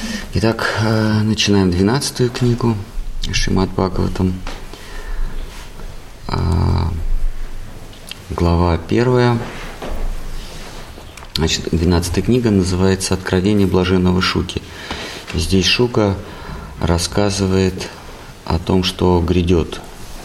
Итак, начинаем 12-ю книгу Шримад Бхагаватам. Глава 1. Значит, 12-я книга называется «Откровение блаженного Шуки». Здесь Шука рассказывает о том, что грядет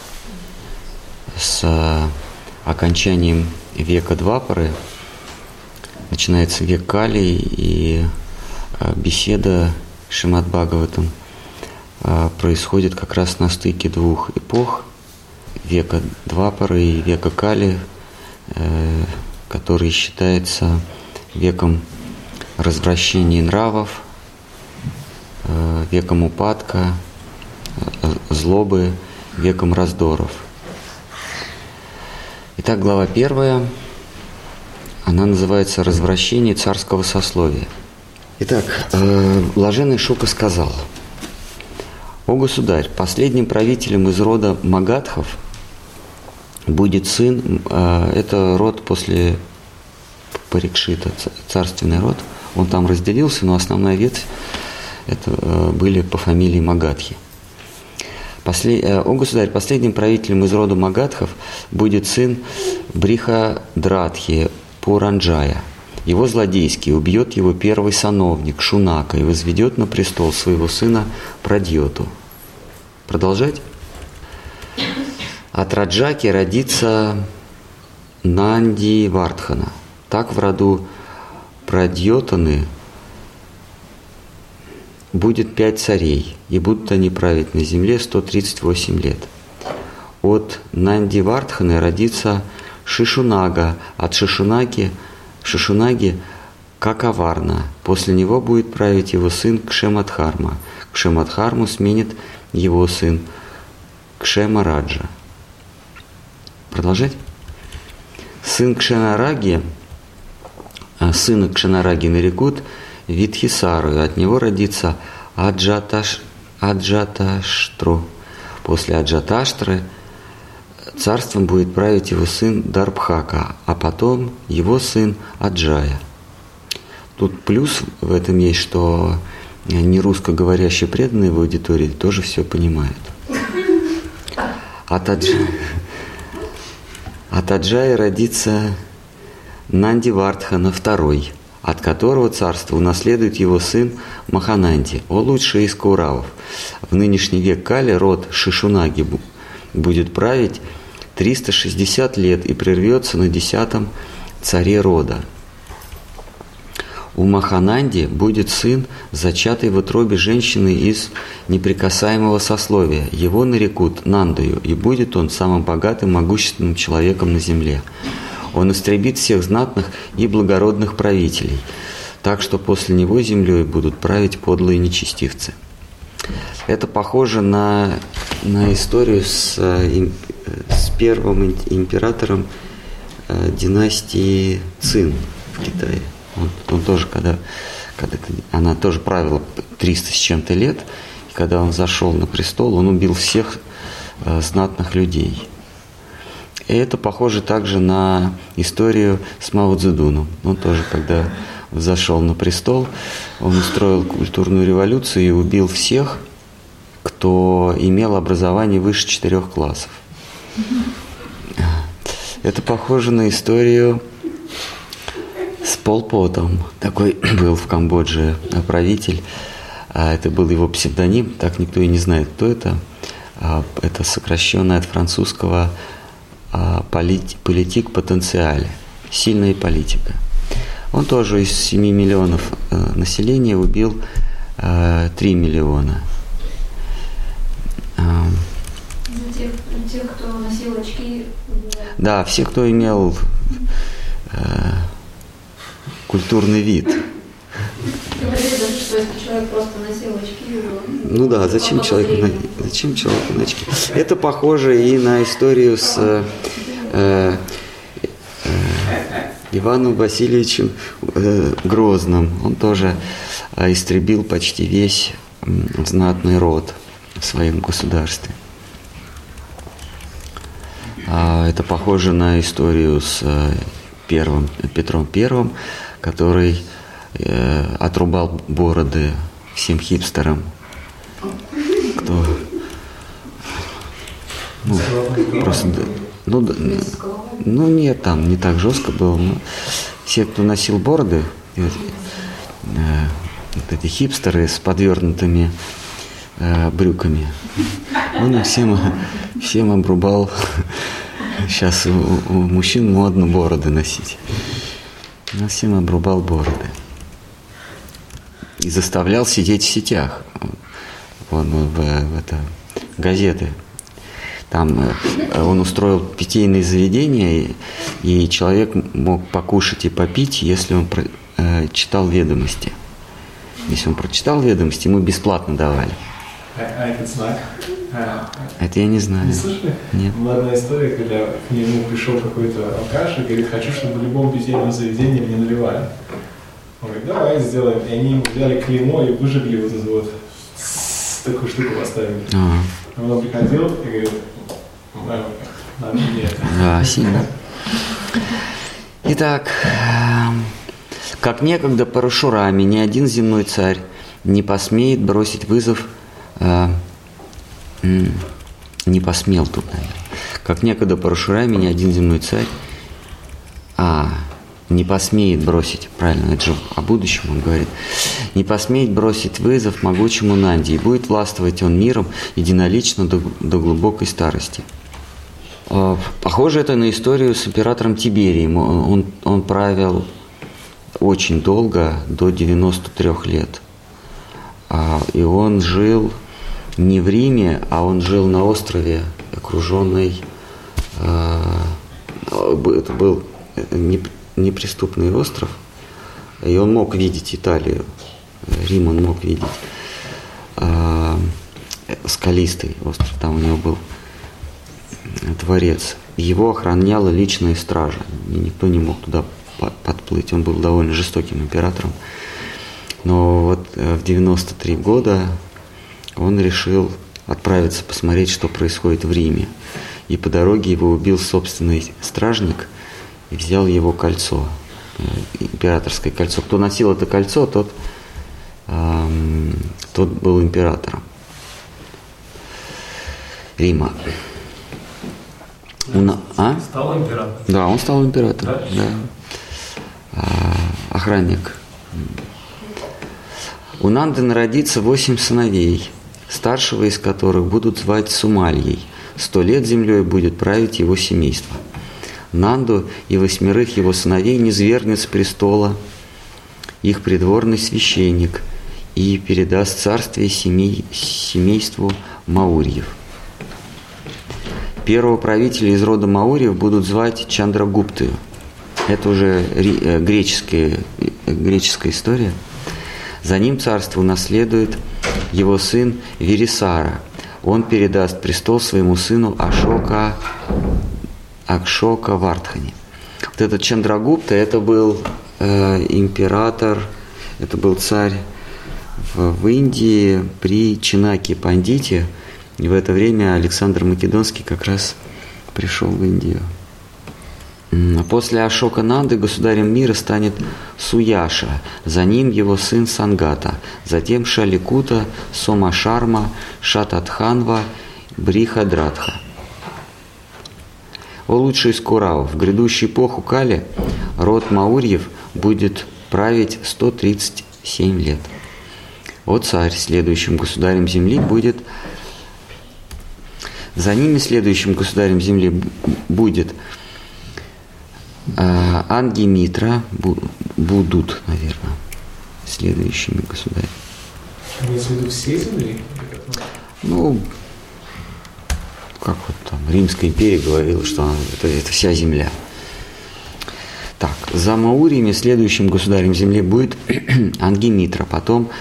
с окончанием века Двапары. Начинается век Кали, и беседа Шримад Бхагаватам происходит как раз на стыке двух эпох, века Двапары и века Кали, который считается веком развращения нравов, веком упадка, злобы, веком раздоров. Итак, глава 1, она называется «Развращение царского сословия». Итак, блаженный Шука сказал: «О государь, последним правителем из рода Магадхов будет сын, это род после Парикшита, царственный род, он там разделился, но основная ветвь это были по фамилии Магадхи. О государь, последним правителем из рода Магадхов будет сын Брихадратхи Пуранджая. Его злодейский убьет его первый сановник Шунака и возведет на престол своего сына Прадьоту». Продолжать? От Раджаки родится Нанди Вардхана. Так в роду Прадьотаны будет 5 царей, и будут они править на земле 138 лет. От Нанди Вардханы родится Шишунага, от Шишунаги Какаварна. После него будет править его сын Кшемадхарма. Кшемадхарму сменит его сын Кшемараджа. Продолжать? Сына Кшенараги нарекут Витхисару, от него родится Аджаташтру. После Аджаташтры царством будет править его сын Дарбхака, а потом его сын Аджая. Тут плюс в этом есть, что не русскоговорящие преданные в аудитории тоже все понимают. От Аджая родится Нанди Вардхана II, от которого царство унаследует его сын Махананди, о лучший из Кауравов. В нынешний век Кали род Шишунаги будет править 360 лет и прервется на 10-м царе рода. У Махананди будет сын, зачатый в утробе женщины из неприкасаемого сословия. Его нарекут Нандою, и будет он самым богатым, могущественным человеком на земле. Он истребит всех знатных и благородных правителей, так что после него землей будут править подлые нечестивцы». Это похоже на историю с первым императором династии Цин в Китае. Он тоже, когда она тоже правила 300 с чем-то лет, и когда он зашел на престол, он убил всех знатных людей. И это похоже также на историю с Мао Цзэдуном. Он тоже, когда зашел на престол, он устроил культурную революцию и убил всех, кто имел образование выше 4 классов. Это похоже на историю с Пол Потом. Такой был в Камбодже правитель. Это был его псевдоним, так никто и не знает, кто это. Это сокращенное от французского политик потенциале, сильная политика. Он тоже из 7 миллионов населения убил 3 миллиона. Тех, кто носил очки. Да, все, кто имел культурный вид. Говорили даже, что если человек просто носил очки, ну да, зачем человеку очки? Это похоже и на историю с Иваном Васильевичем Грозным. Он тоже истребил почти весь знатный род в своем государстве. Это похоже на историю с Петром I, который отрубал бороды всем хипстерам, кто просто, нет, там не так жестко было, но все, кто носил бороды, вот эти хипстеры с подвернутыми брюками, он всем обрубал. Сейчас у мужчин модно бороды носить. Он всем обрубал бороды. И заставлял сидеть в сетях. Газеты. Там он устроил питейные заведения, и человек мог покушать и попить, если он читал ведомости. Если он прочитал ведомости, ему бесплатно давали. А этот знак? Это я не знаю. Не слышали? Нет. Была одна история, когда к нему пришел какой-то алкаш и говорит: хочу, чтобы в любом питейном заведении мне наливали. Он говорит: давай сделаем. И они ему взяли клеймо и выжгли вот эту вот такую штуку поставили. Он приходил и говорит: нам не это. Да, сильно. Итак, как некогда Парашурами ни один земной царь не посмеет бросить вызов, не посмел тут, наверное. Как некогда Парашурами ни один земной царь не посмеет бросить, правильно, это же о будущем он говорит, не посмеет бросить вызов могучему Нанди, и будет властвовать он миром единолично до глубокой старости. Похоже это на историю с императором Тиберием. Он правил очень долго, до 93 лет. И он жил не в Риме, а он жил на острове, окруженный, это был неприступный остров, и он мог видеть Италию, Рим он мог видеть, скалистый остров, там у него был дворец. Его охраняла личная стража, и никто не мог туда подплыть, он был довольно жестоким императором. Но вот в 93 года он решил отправиться посмотреть, что происходит в Риме. И по дороге его убил собственный стражник и взял его кольцо, императорское кольцо. Кто носил это кольцо, тот был императором Рима. Стал императором? Да, он стал императором. Да. Охранник. У Нанды народится 8 сыновей, старшего из которых будут звать Сумальей. 100 лет землей будет править его семейство. Нанду и 8 его сыновей низвергнет с престола их придворный священник и передаст царствие семейству Маурьев. Первого правителя из рода Маурьев будут звать Чандрагуптою. Это уже греческая история. За ним царство унаследует его сын Вирисара. Он передаст престол своему сыну Акшока Вардхани. Вот этот Чандрагупта, это был император, это был царь в Индии при Чинаке Пандите. И в это время Александр Македонский как раз пришел в Индию. После Ашока Нанды государем мира станет Суяша, за ним его сын Сангата, затем Шаликута, Сомашарма, Шататханва, Брихадратха. О лучший из Куравов, в грядущую эпоху Кали род Маурьев будет править 137 лет. О царь, следующим государем земли будет... За ними следующим государем земли будет Ангимитра, будут, наверное, следующими государями. Имеется в виду все земли? Ну, как вот там Римская империя говорила, что это вся земля. Так, за Маурьями следующим государем земли будет Ангимитра, потом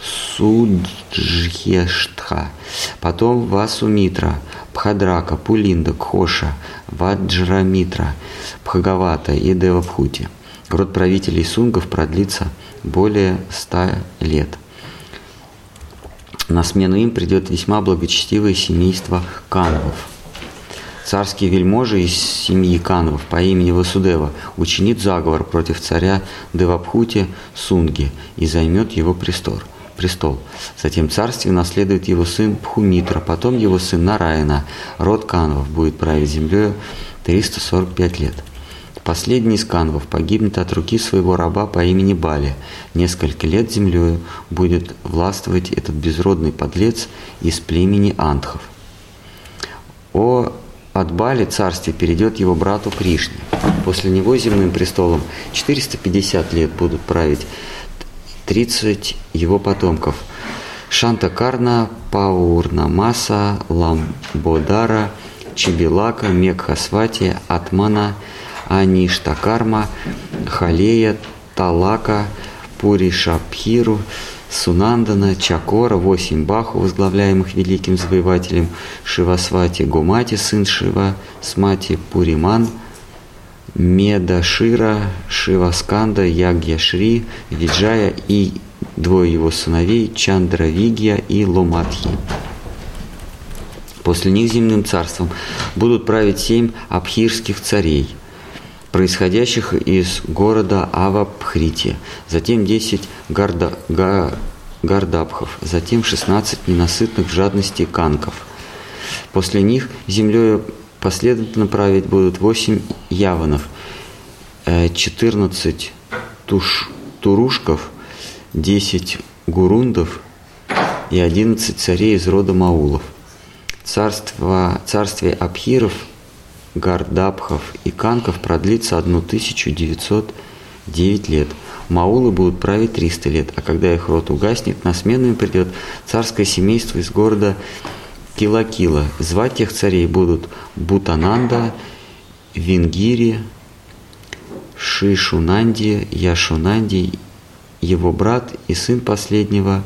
Суджхештха, потом Васумитра, Пхадрака, Пулинда, Кхоша, Ваджрамитра, Пхагавата и Девабхути. Род правителей сунгов продлится более 100 лет. На смену им придет весьма благочестивое семейство Кановов. Царский вельможа из семьи Кановов по имени Васудева учинит заговор против царя Девабхути Сунги и займет его престол. престол. Затем царствие наследует его сын Пхумитра, потом его сын Нараяна, род Канвов, будет править землей 345 лет. Последний из Канвов погибнет от руки своего раба по имени Бали. Несколько лет землею будет властвовать этот безродный подлец из племени Антхов. От Бали царствие перейдет его брату Кришне. После него земным престолом 450 лет будут править 30 его потомков. Шантакарна, Паурнамаса, Ламбодара, Чебилака, Мекхасвати, Атмана, Аништакарма, Халея, Талака, Пуришабхиру, Сунандана, Чакора, 8 Баху, возглавляемых великим завоевателем Шивасвати, Гомати, сын Шива, Смати, Пуриман, Медашира, Шивасканда, Ягьяшри, Виджая и 2 его сыновей Чандравигья и Ломатхи. После них земным царством будут править 7 абхирских царей, происходящих из города Авабхрити, затем 10 гардабхов, затем 16 ненасытных в жадности канков. После них землей последовательно править будут 8 яванов, 14 турушков, 10 гурундов и 11 царей из рода Маулов. Царствие абхиров, гардабхов и канков продлится 1909 лет. Маулы будут править 300 лет, а когда их род угаснет, на смену им придет царское семейство из города Килакила. Звать тех царей будут Бутананда, Вингири, Шишунанди, Яшунанди, его брат и сын последнего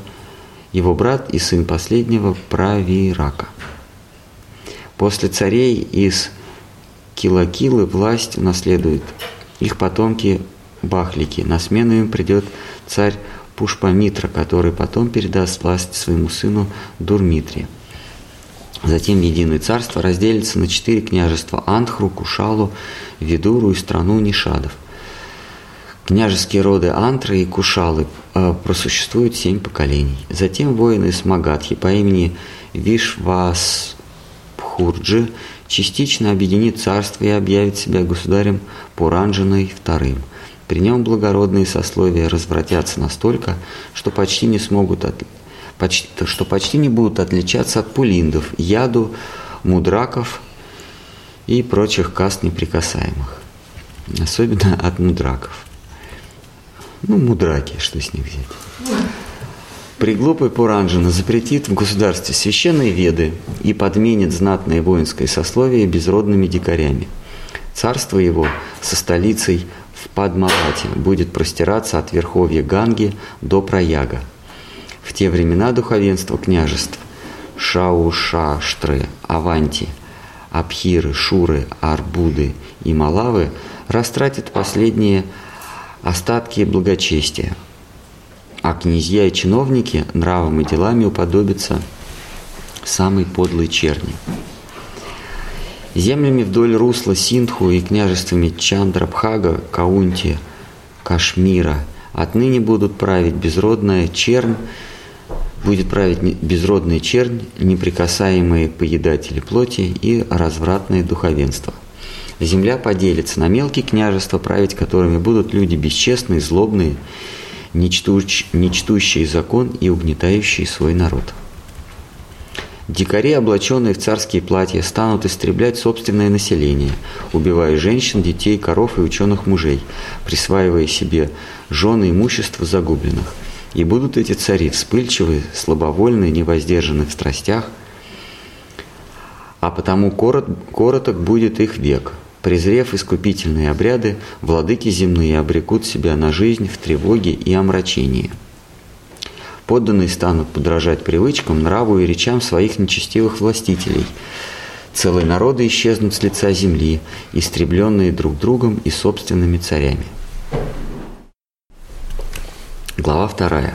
Правирака. После царей из Килакилы власть унаследуют их потомки Бахлики. На смену им придет царь Пушпамитра, который потом передаст власть своему сыну Дурмитре. Затем единое царство разделится на 4 княжества – Антхру, Кушалу, Видуру и страну Нишадов. Княжеские роды Антры и Кушалы просуществуют 7 поколений. Затем воины из Магадхи по имени Вишваспхурджи частично объединит царство и объявит себя государем Пуранджаной II. При нем благородные сословия развратятся настолько, что почти не будут отличаться от пулиндов, яду, мудраков и прочих каст неприкасаемых. Особенно от мудраков. Мудраки, что с них взять? Приглупый Пуранджана запретит в государстве священные веды и подменит знатное воинское сословие безродными дикарями. Царство его со столицей в Падмавати будет простираться от верховья Ганги до Праяга. В те времена духовенство княжеств Шаушаштры, Аванти, Абхиры, Шуры, Арбуды и Малавы растратит последние остатки благочестия, а князья и чиновники нравом и делами уподобятся самой подлой черни. Землями вдоль русла Синдху и княжествами Чандрабхага, Каунти, Кашмира отныне будет править безродная чернь, неприкасаемые поедатели плоти и развратное духовенство. Земля поделится на мелкие княжества, править которыми будут люди бесчестные, злобные, не чтущие закон и угнетающие свой народ. Дикари, облаченные в царские платья, станут истреблять собственное население, убивая женщин, детей, коров и ученых мужей, присваивая себе жены и имущество загубленных. И будут эти цари вспыльчивы, слабовольны, невоздержаны в страстях, а потому короток будет их век. Презрев искупительные обряды, владыки земные обрекут себя на жизнь в тревоге и омрачении. Подданные станут подражать привычкам, нраву и речам своих нечестивых властителей. Целые народы исчезнут с лица земли, истребленные друг другом и собственными царями. Глава 2.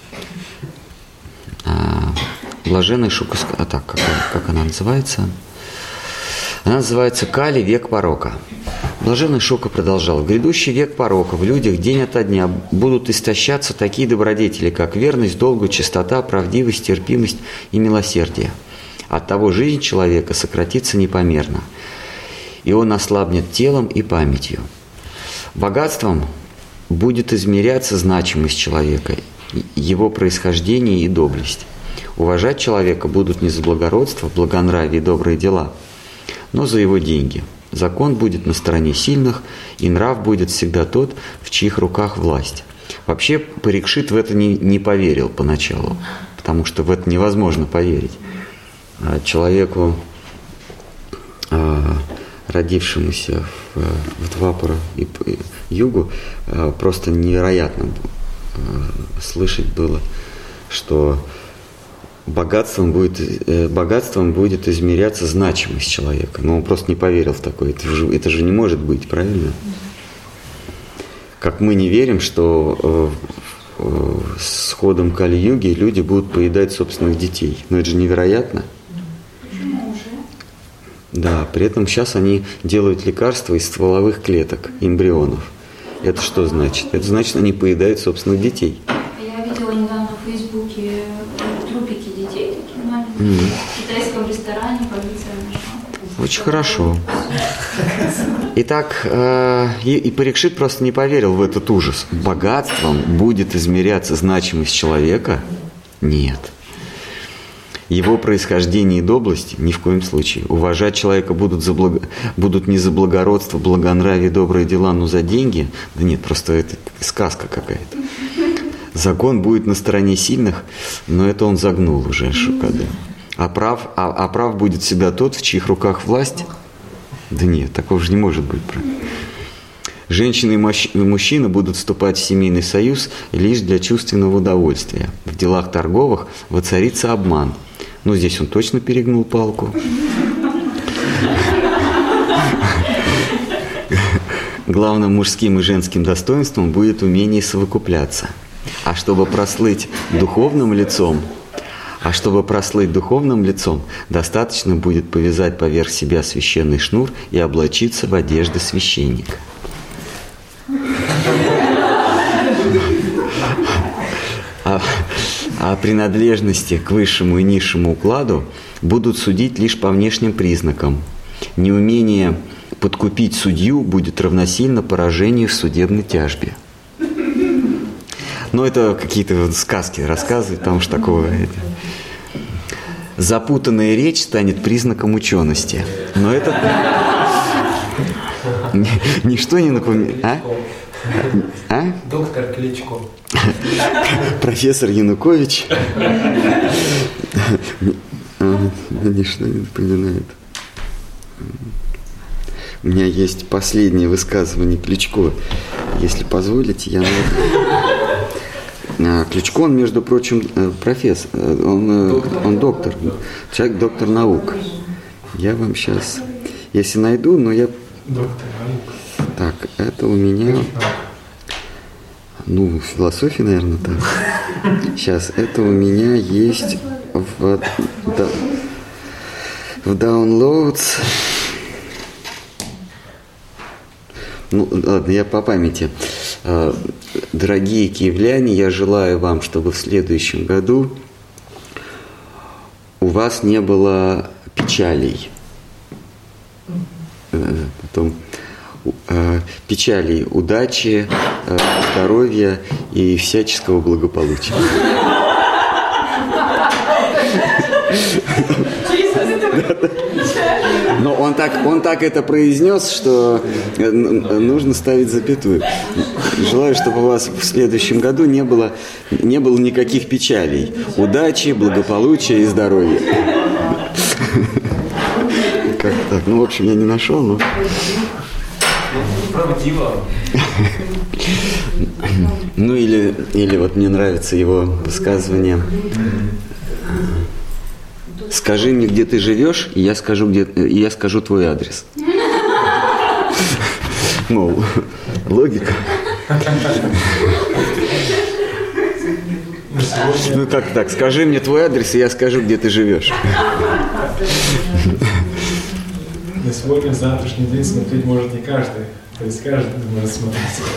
Блаженная Шукасканда. Так, как она называется? Она называется «Кали. Век порока». Блаженный Шока продолжал. В грядущий век порока в людях день ото дня будут истощаться такие добродетели, как верность, долгу, чистота, правдивость, терпимость и милосердие. Оттого жизнь человека сократится непомерно, и он ослабнет телом и памятью. Богатством будет измеряться значимость человека, его происхождение и доблесть. Уважать человека будут не за благородство, благонравие и добрые дела, но за его деньги. Закон будет на стороне сильных, и нрав будет всегда тот, в чьих руках власть. Вообще Парикшит в это не поверил поначалу, потому что в это невозможно поверить. Человеку, родившемуся в Двапара и Югу, просто невероятно слышать было, что богатством будет измеряться значимость человека. Но он просто не поверил в такое. Это же не может быть, правильно? Как мы не верим, что с ходом Кали-юги люди будут поедать собственных детей. Но это же невероятно. Да, при этом сейчас они делают лекарства из стволовых клеток, эмбрионов. Это что значит? Это значит, они поедают собственных детей. Я видела недавно в Фейсбуке трупики детей такие маленькие. В китайском ресторане полиция нашла. Очень хорошо. Итак, и Парикшит просто не поверил в этот ужас. Богатством будет измеряться значимость человека? Нет. Его происхождение и доблесть? Ни в коем случае. Уважать человека будут не за благородство, благонравие, добрые дела, но за деньги? Да нет, просто это сказка какая-то. Закон будет на стороне сильных, но это он загнул уже Шукаде. А прав будет всегда тот, в чьих руках власть? Да нет, такого же не может быть. Женщины и мужчины будут вступать в семейный союз лишь для чувственного удовольствия. В делах торговых воцарится обман. Ну, здесь он точно перегнул палку. Главным мужским и женским достоинством будет умение совокупляться. А чтобы прослыть духовным лицом, достаточно будет повязать поверх себя священный шнур и облачиться в одежды священника. А принадлежности к высшему и низшему укладу будут судить лишь по внешним признакам. Неумение подкупить судью будет равносильно поражению в судебной тяжбе. Но это какие-то сказки рассказывают, потому что такого... Запутанная речь станет признаком учености. Но это ничто не напоминает... Доктор Кличко. Профессор Янукович. Ничто не напоминает. У меня есть последнее высказывание Кличко. Если позволите, я... Кличко, он, между прочим, профессор. Он доктор. Человек доктор наук. Я вам сейчас... Если найду, но я... Доктор наук. Так, это у меня... Ну, философия, наверное, так. Сейчас, это у меня есть в downloads. Ну, ладно, я по памяти. Дорогие киевляне, я желаю вам, чтобы в следующем году у вас не было печалей. Потом... печалей, удачи, здоровья и всяческого благополучия. Но он так это произнес, что нужно ставить запятую. Желаю, чтобы у вас в следующем году не было никаких печалей. Удачи, благополучия и здоровья. Как так? Ну, в общем, я не нашел, но... Правдиво. Ну или вот мне нравится его высказывание. Скажи мне, где ты живешь, и я скажу твой адрес. Мол, логика. Ну как так? Скажи мне твой адрес, и я скажу, где ты живешь. На сегодня, завтрашний день смотреть может не каждый. То есть каждый может смотреть.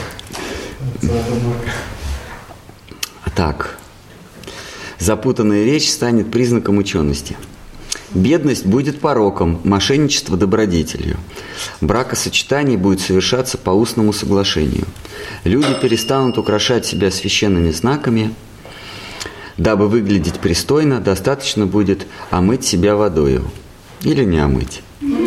Так. Запутанная речь станет признаком учености. Бедность будет пороком, мошенничество добродетелью. Бракосочетание будет совершаться по устному соглашению. Люди перестанут украшать себя священными знаками. Дабы выглядеть пристойно, достаточно будет омыть себя водою. Или не омыть.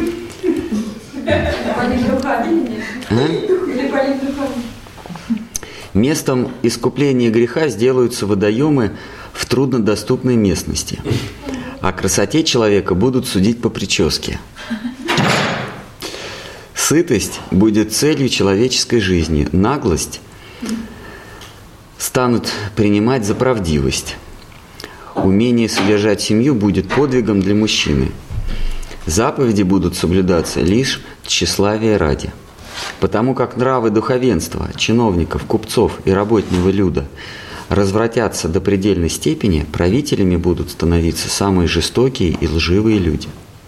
Местом искупления греха сделаются водоемы в труднодоступной местности. О красоте человека будут судить по прическе. Сытость будет целью человеческой жизни. Наглость станут принимать за правдивость. Умение содержать семью будет подвигом для мужчины. Заповеди будут соблюдаться лишь тщеславия ради. Потому как нравы духовенства, чиновников, купцов и работнего люда развратятся до предельной степени, правителями будут становиться самые жестокие и лживые люди.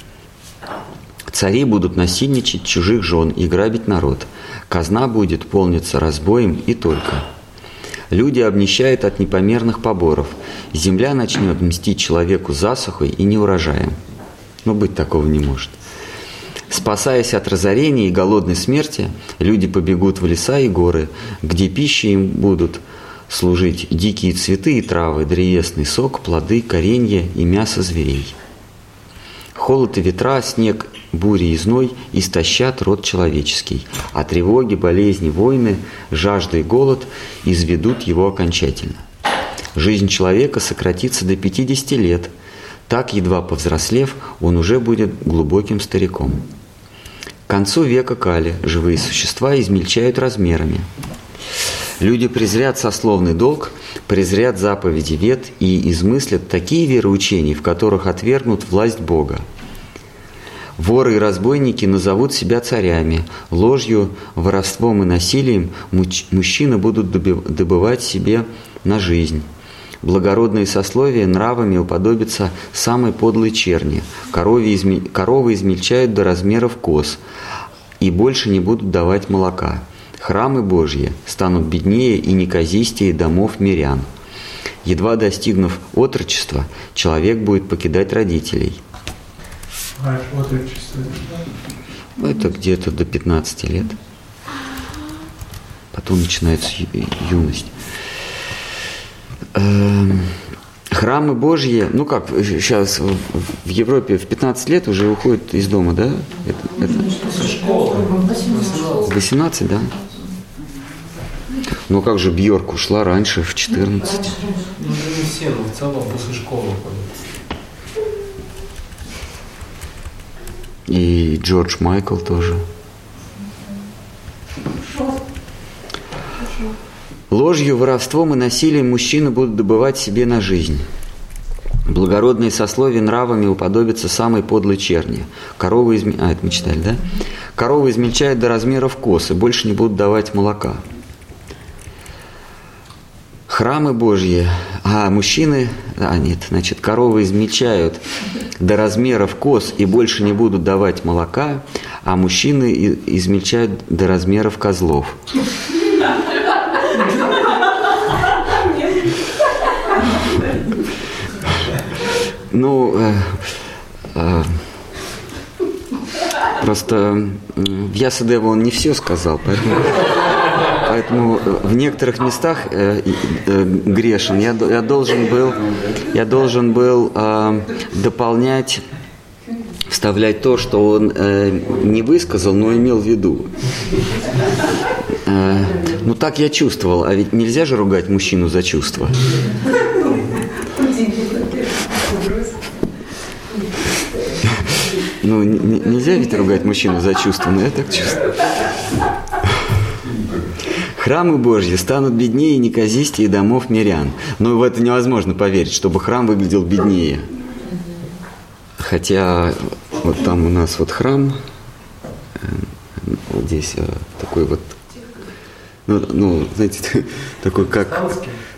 Цари будут насильничать чужих жен и грабить народ. Казна будет полниться разбоем и только. Люди обнищают от непомерных поборов. Земля начнет мстить человеку засухой и неурожаем. Но быть такого не может. Спасаясь от разорения и голодной смерти, люди побегут в леса и горы, где пищей им будут служить дикие цветы и травы, древесный сок, плоды, коренья и мясо зверей. Холод и ветра, снег, бури и зной истощат род человеческий, а тревоги, болезни, войны, жажда и голод изведут его окончательно. Жизнь человека сократится до 50 лет. Так, едва повзрослев, он уже будет глубоким стариком. К концу века Кали живые существа измельчают размерами. Люди презрят сословный долг, презрят заповеди вет и измыслят такие вероучения, в которых отвергнут власть Бога. Воры и разбойники назовут себя царями. Ложью, воровством и насилием мужчины будут добывать себе на жизнь. Благородные сословия нравами уподобятся самой подлой черни. Коровы измельчают до размеров коз и больше не будут давать молока. Храмы Божьи станут беднее и неказистее домов мирян. Едва достигнув отрочества, человек будет покидать родителей. Это где-то до 15 лет. Потом начинается юность. Храмы Божьи, ну как, сейчас в Европе в 15 лет уже уходят из дома, да? Это... 18, да? Ну как же Бьорк ушла раньше, в 14? Ну, не все, но в целом после школы ходят. И Джордж Майкл тоже. Ложью, воровством и насилием мужчины будут добывать себе на жизнь. Благородные сословия нравами уподобятся самой подлой черни. Коровы это мы читали, да? Коровы измельчают до размеров коз и больше не будут давать молока. Храмы Божьи, коровы измельчают до размеров коз и больше не будут давать молока, а мужчины измельчают до размеров козлов. Просто в Ясадева он не все сказал, поэтому в некоторых местах грешен. Я должен был дополнять, вставлять то, что он не высказал, но имел в виду. Ну так я чувствовал, а ведь нельзя же ругать мужчину за чувства. Ну, нельзя ведь ругать мужчину за чувства, но я так чувствую. Храмы Божьи станут беднее и неказистее домов мирян. Но в это невозможно поверить, чтобы храм выглядел беднее. Хотя вот там у нас вот храм, вот здесь такой вот, знаете, такой как,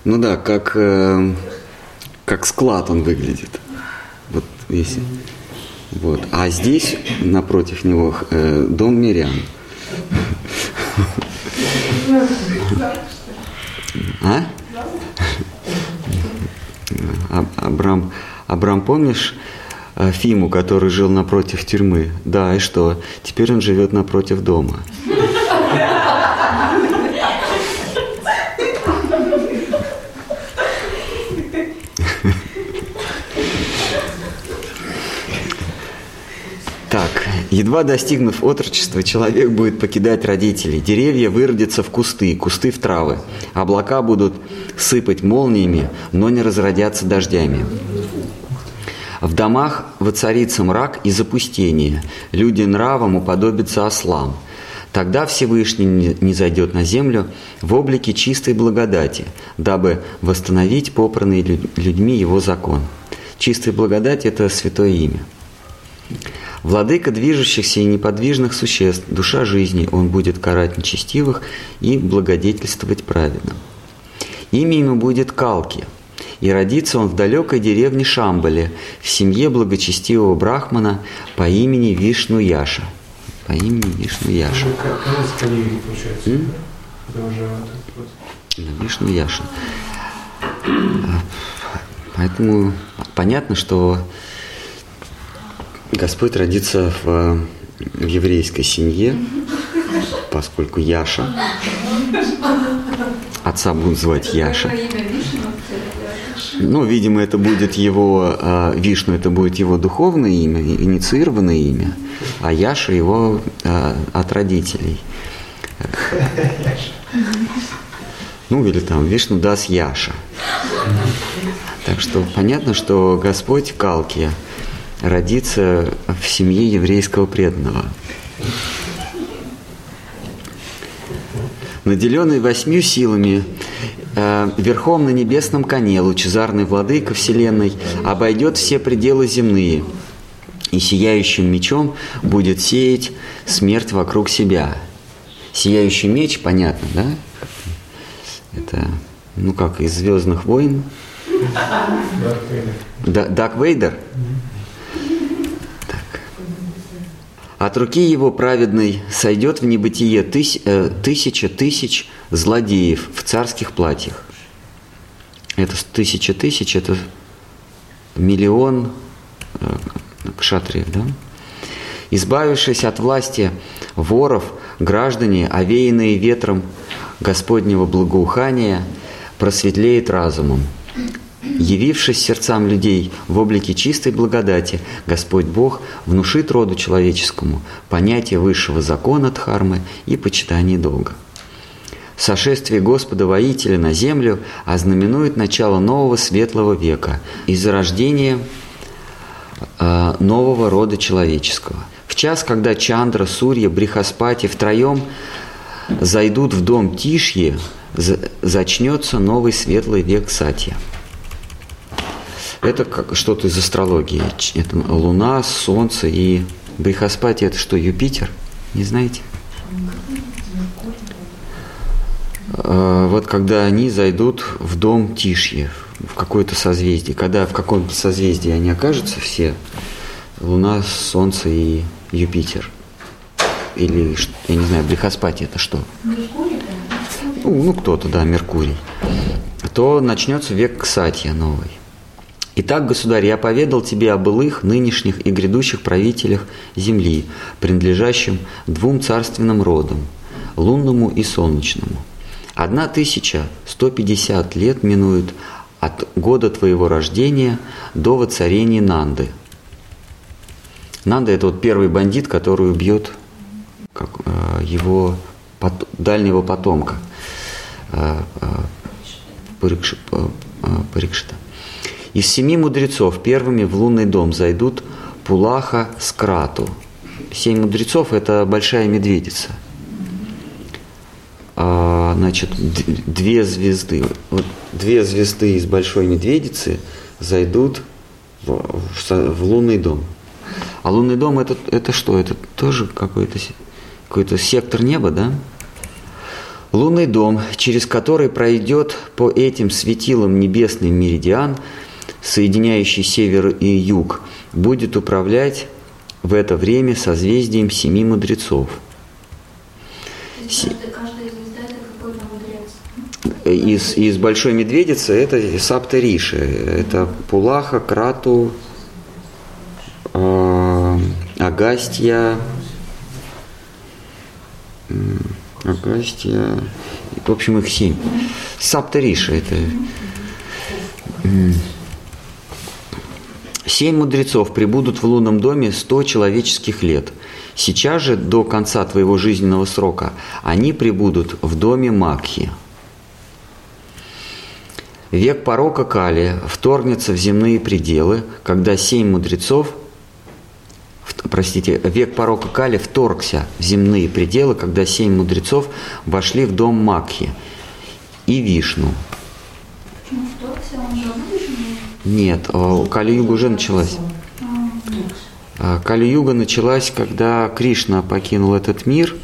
как склад он выглядит. Вот если... Вот. А здесь, напротив него, дом мирян. А? Абрам, помнишь Фиму, который жил напротив тюрьмы? Да, и что? Теперь он живет напротив дома. Так, едва достигнув отрочества, человек будет покидать родителей. Деревья выродятся в кусты, кусты в травы. Облака будут сыпать молниями, но не разродятся дождями. В домах воцарится мрак и запустение. Люди нравом уподобятся ослам. Тогда Всевышний низойдет на землю в облике чистой благодати, дабы восстановить попранный людьми его закон. Чистая благодать – это святое имя. Владыка движущихся и неподвижных существ, душа жизни, он будет карать нечестивых и благодетельствовать праведным. Имя ему будет Калки, и родится он в далекой деревне Шамбале, в семье благочестивого брахмана по имени Вишну Яша. По имени Вишну Яша. Конец Кали-юги, получается. Это уже вот. Вишну Яша. Поэтому понятно, что Господь родится в еврейской семье, поскольку Яша. Отца будут звать Яша. Ну, видимо, это будет его, Вишну, это будет его духовное имя, инициированное имя, а Яша его от родителей. Ну, или там Вишну дас Яша. Так что понятно, что Господь Калки родится в семье еврейского преданного. Наделенный 8 силами, верхом на небесном коне, лучезарный владыка вселенной обойдет все пределы земные и сияющим мечом будет сеять смерть вокруг себя. Сияющий меч, понятно, да? Это, ну как, из «Звездных войн». Дарт Вейдер? Так. От руки его праведной сойдет в небытие тысяча тысяч злодеев в царских платьях. Это 1000 тысяч, это 1 000 000 кшатриев, да? Избавившись от власти воров, граждане, овеянные ветром Господнего благоухания, просветлеет разумом. Явившись сердцам людей в облике чистой благодати, Господь Бог внушит роду человеческому понятие высшего закона дхармы и почитание долга. Сошествие Господа Воителя на землю ознаменует начало нового светлого века и зарождение нового рода человеческого. В час, когда Чандра, Сурья, Брихаспати втроем зайдут в дом Тишьи, зачнется новый светлый век Сатья. Это как что-то из астрологии. Это Луна, Солнце и Брихаспати. Это что, Юпитер? Не знаете? Вот когда они зайдут в дом Тишьи, в какое-то созвездие, когда в каком-то созвездии они окажутся все, Луна, Солнце и Юпитер. Или, я не знаю, Брихаспати это что? Меркурий? Ну, кто-то, да, Меркурий. То начнется век Сатья новый. Итак, государь, я поведал тебе о былых, нынешних и грядущих правителях земли, принадлежащим 2 царственным родам, лунному и солнечному. 1150 лет минует от года твоего рождения до воцарения Нанды. Нанда – это вот первый бандит, который убьет его дальнего потомка Парикшита. Из 7 мудрецов первыми в лунный дом зайдут Пулаха с Крату. 7 мудрецов – это большая медведица. Значит, 2 звезды. Вот 2 звезды из большой медведицы зайдут в лунный дом. А лунный дом это что? Это тоже какой-то сектор неба, да? Лунный дом, через который пройдет по этим светилам небесный меридиан, соединяющий север и юг, будет управлять в это время созвездием 7 мудрецов. из Большой Медведицы это Сапта-Риши. Это Пулаха, Крату, Агастья, в общем, их 7. Сапта-Риши это 7 мудрецов пребудут в лунном доме 100 человеческих лет. Сейчас же, до конца твоего жизненного срока, они пребудут в доме Макхи. Век порока Кали вторгнется в земные пределы, когда 7 мудрецов, век порока Кали вторгся в земные пределы, когда 7 мудрецов вошли в дом Макхи и Вишну. Почему вторгся? Он же обычный? Нет, Кали-юга уже началась. Кали-юга началась, когда Кришна покинул этот мир,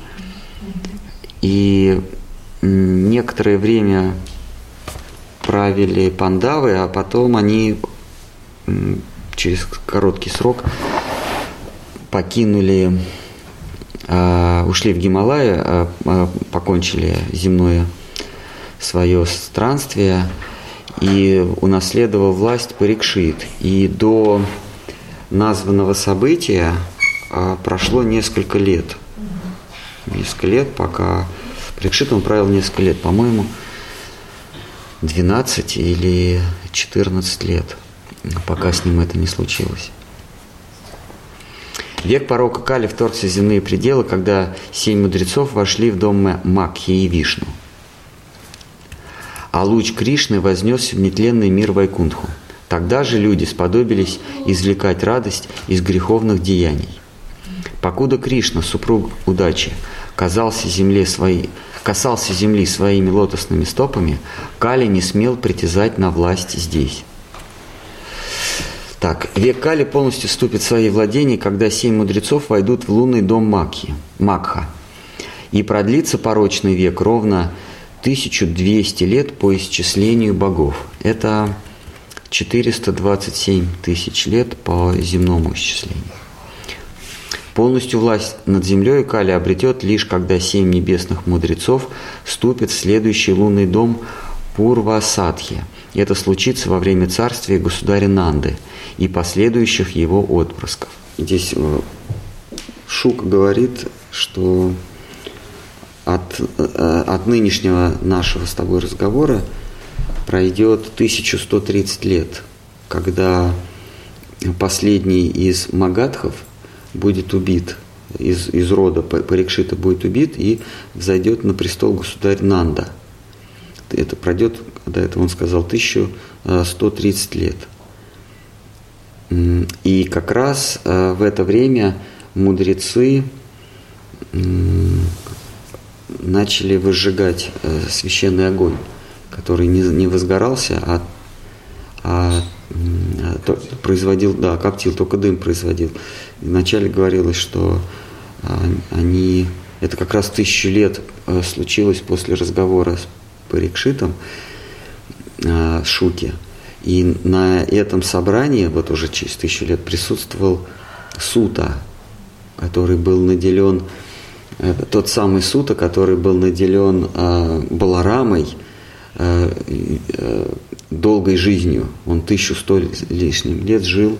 и некоторое время правили пандавы, а потом они через короткий срок покинули, ушли в Гималаи, покончили земное свое странствие и унаследовал власть Парикшит. И до названного события прошло несколько лет. Несколько лет, пока Парикшит он правил несколько лет, по-моему, 12 или 14 лет, пока с ним это не случилось. Век порока Кали вторгся в земные пределы, когда 7 мудрецов вошли в дом Макхи и Вишну. А луч Кришны вознесся в нетленный мир Вайкунтху. Тогда же люди сподобились извлекать радость из греховных деяний. Покуда Кришна, супруг удачи, касался земли своими лотосными стопами, Кали не смел притязать на власть здесь. Так, век Кали полностью вступит в свои владения, когда 7 мудрецов войдут в лунный дом Макха. И продлится порочный век ровно 1200 лет по исчислению богов. Это 427 тысяч лет по земному исчислению. Полностью власть над землей Кали обретет лишь когда 7 небесных мудрецов вступят в следующий лунный дом Пурвасадхи. Это случится во время царствия государя Нанды и последующих его отпрысков. Здесь Шука говорит, что от нынешнего нашего с тобой разговора пройдет 1130 лет, когда последний из Магадхов будет убит, из рода Парикшита будет убит и взойдет на престол государь Нанда. Это пройдет, до этого он сказал, 1130 лет. И как раз в это время мудрецы начали выжигать священный огонь, который не возгорался, а производил, коптил, только дым производил. И вначале говорилось, что это как раз 1000 лет случилось после разговора с Парикшитом, Шуки. И на этом собрании, вот уже через 1000 лет, присутствовал Сута, который был наделен, тот самый Сута, который был наделен Баларамой долгой жизнью. Он 1100 лишним лет жил.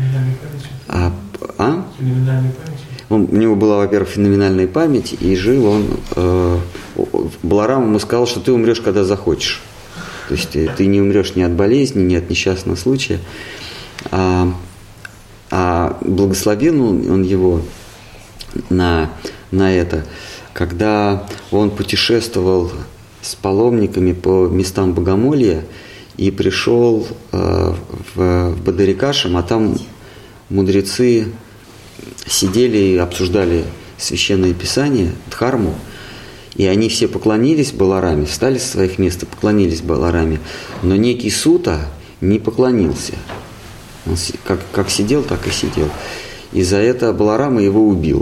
У него была, во-первых, феноменальная память, и жил он... Баларам ему сказал, что ты умрешь, когда захочешь. То есть ты не умрешь ни от болезни, ни от несчастного случая. А благословил он его на это, когда он путешествовал с паломниками по местам богомолья и пришел в Бадарикашам, а там мудрецы сидели и обсуждали священное писание, Дхарму, и они все поклонились Балараме, встали со своих мест и поклонились Балараме, но некий Сута не поклонился. Он как сидел, так и сидел. И за это Баларама его убил.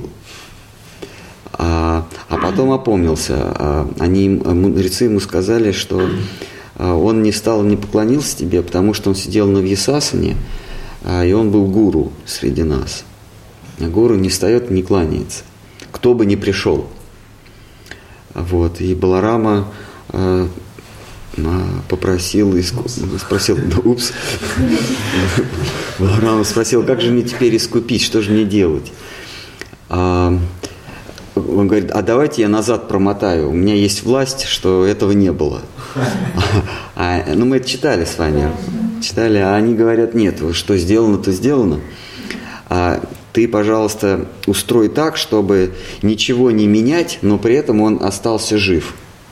А потом опомнился. Мудрецы ему сказали, что он не встал и не поклонился тебе, потому что он сидел на Вьясасане, и он был гуру среди нас. А гуру не встает и не кланяется, кто бы ни пришел. Вот. И Баларама попросил, спросил, упс, Баларама спросил, как же мне теперь искупить, что же мне делать? Он говорит, а давайте я назад промотаю, у меня есть власть, что этого не было. Ну, мы это читали с вами, читали, а они говорят, нет, что сделано, то сделано. Ты, пожалуйста, устрой так, чтобы ничего не менять, но при этом он остался жив.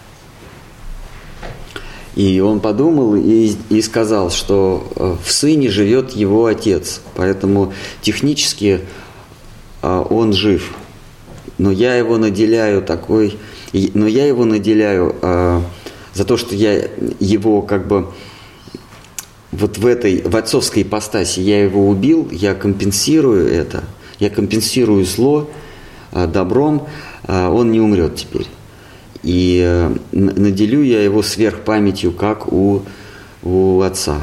И он подумал и сказал, что в сыне живет его отец, поэтому технически он жив. Но я его наделяю за то, что я его как бы вот в отцовской ипостаси я его убил, я компенсирую это, я компенсирую зло добром, он не умрет теперь. И наделю я его сверхпамятью, как у отца.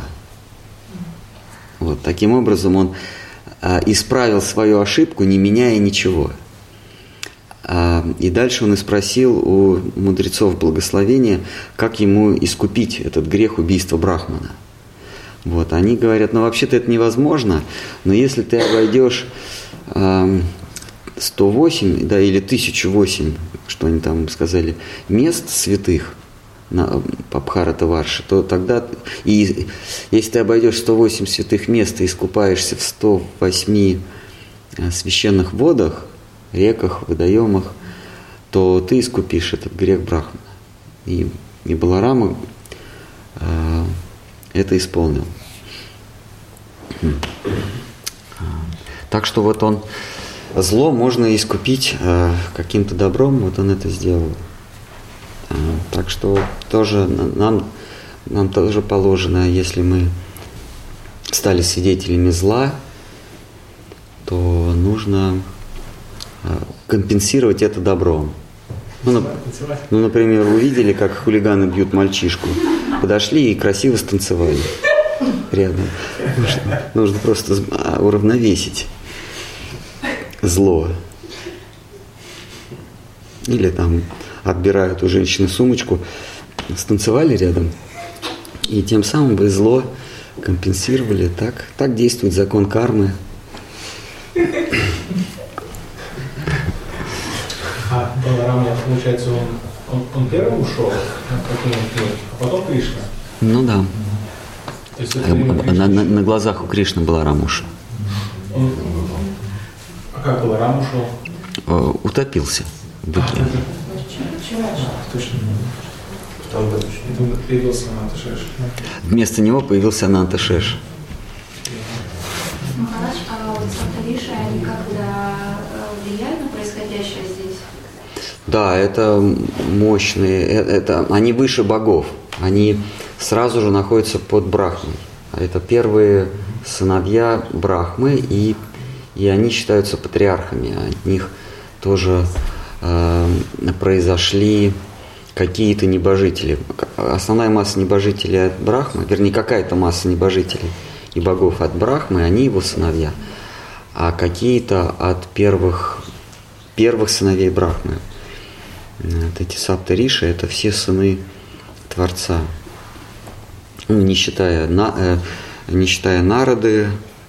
Вот, таким образом он исправил свою ошибку, не меняя ничего. И дальше он и спросил у мудрецов благословения, как ему искупить этот грех убийства Брахмана. Вот, они говорят, ну вообще-то это невозможно, но если ты обойдешь 108, да, или 1008, что они там сказали, мест святых по Бхарата-варше, то тогда, и если ты обойдешь 108 святых мест и искупаешься в 108 священных водах, реках, водоемах, то ты искупишь этот грех Брахмана. И Баларама это исполнил. Так что вот он, зло можно искупить каким-то добром, вот он это сделал. Так что тоже нам тоже положено, если мы стали свидетелями зла, то нужно компенсировать это добром. Ну, например, увидели, как хулиганы бьют мальчишку, подошли и красиво станцевали рядом. Нужно просто уравновесить зло. Или там отбирают у женщины сумочку, станцевали рядом, и тем самым вы зло компенсировали. Так действует закон кармы. А Баларама, получается, он первым ушел, а потом Кришна? Ну да. То есть это на глазах у Кришны Баларам ушел. А как Баларам ушел? Утопился в реке. Точно. Потом появился Ананташеш. Вместо него появился Ананташеш. Махарадж, а вот Саптариши, они как-то влияют на происходящее здесь? Да, это мощные, они выше богов, они сразу же находятся под Брахмой. Это первые сыновья Брахмы, и они считаются патриархами. От них тоже произошли какие-то небожители. Основная масса небожителей от Брахмы, вернее, какая-то масса небожителей и богов от Брахмы, они его сыновья, а какие-то от первых сыновей Брахмы. Вот эти Саптариши – это все сыны Творца. Ну, не считая Нарады,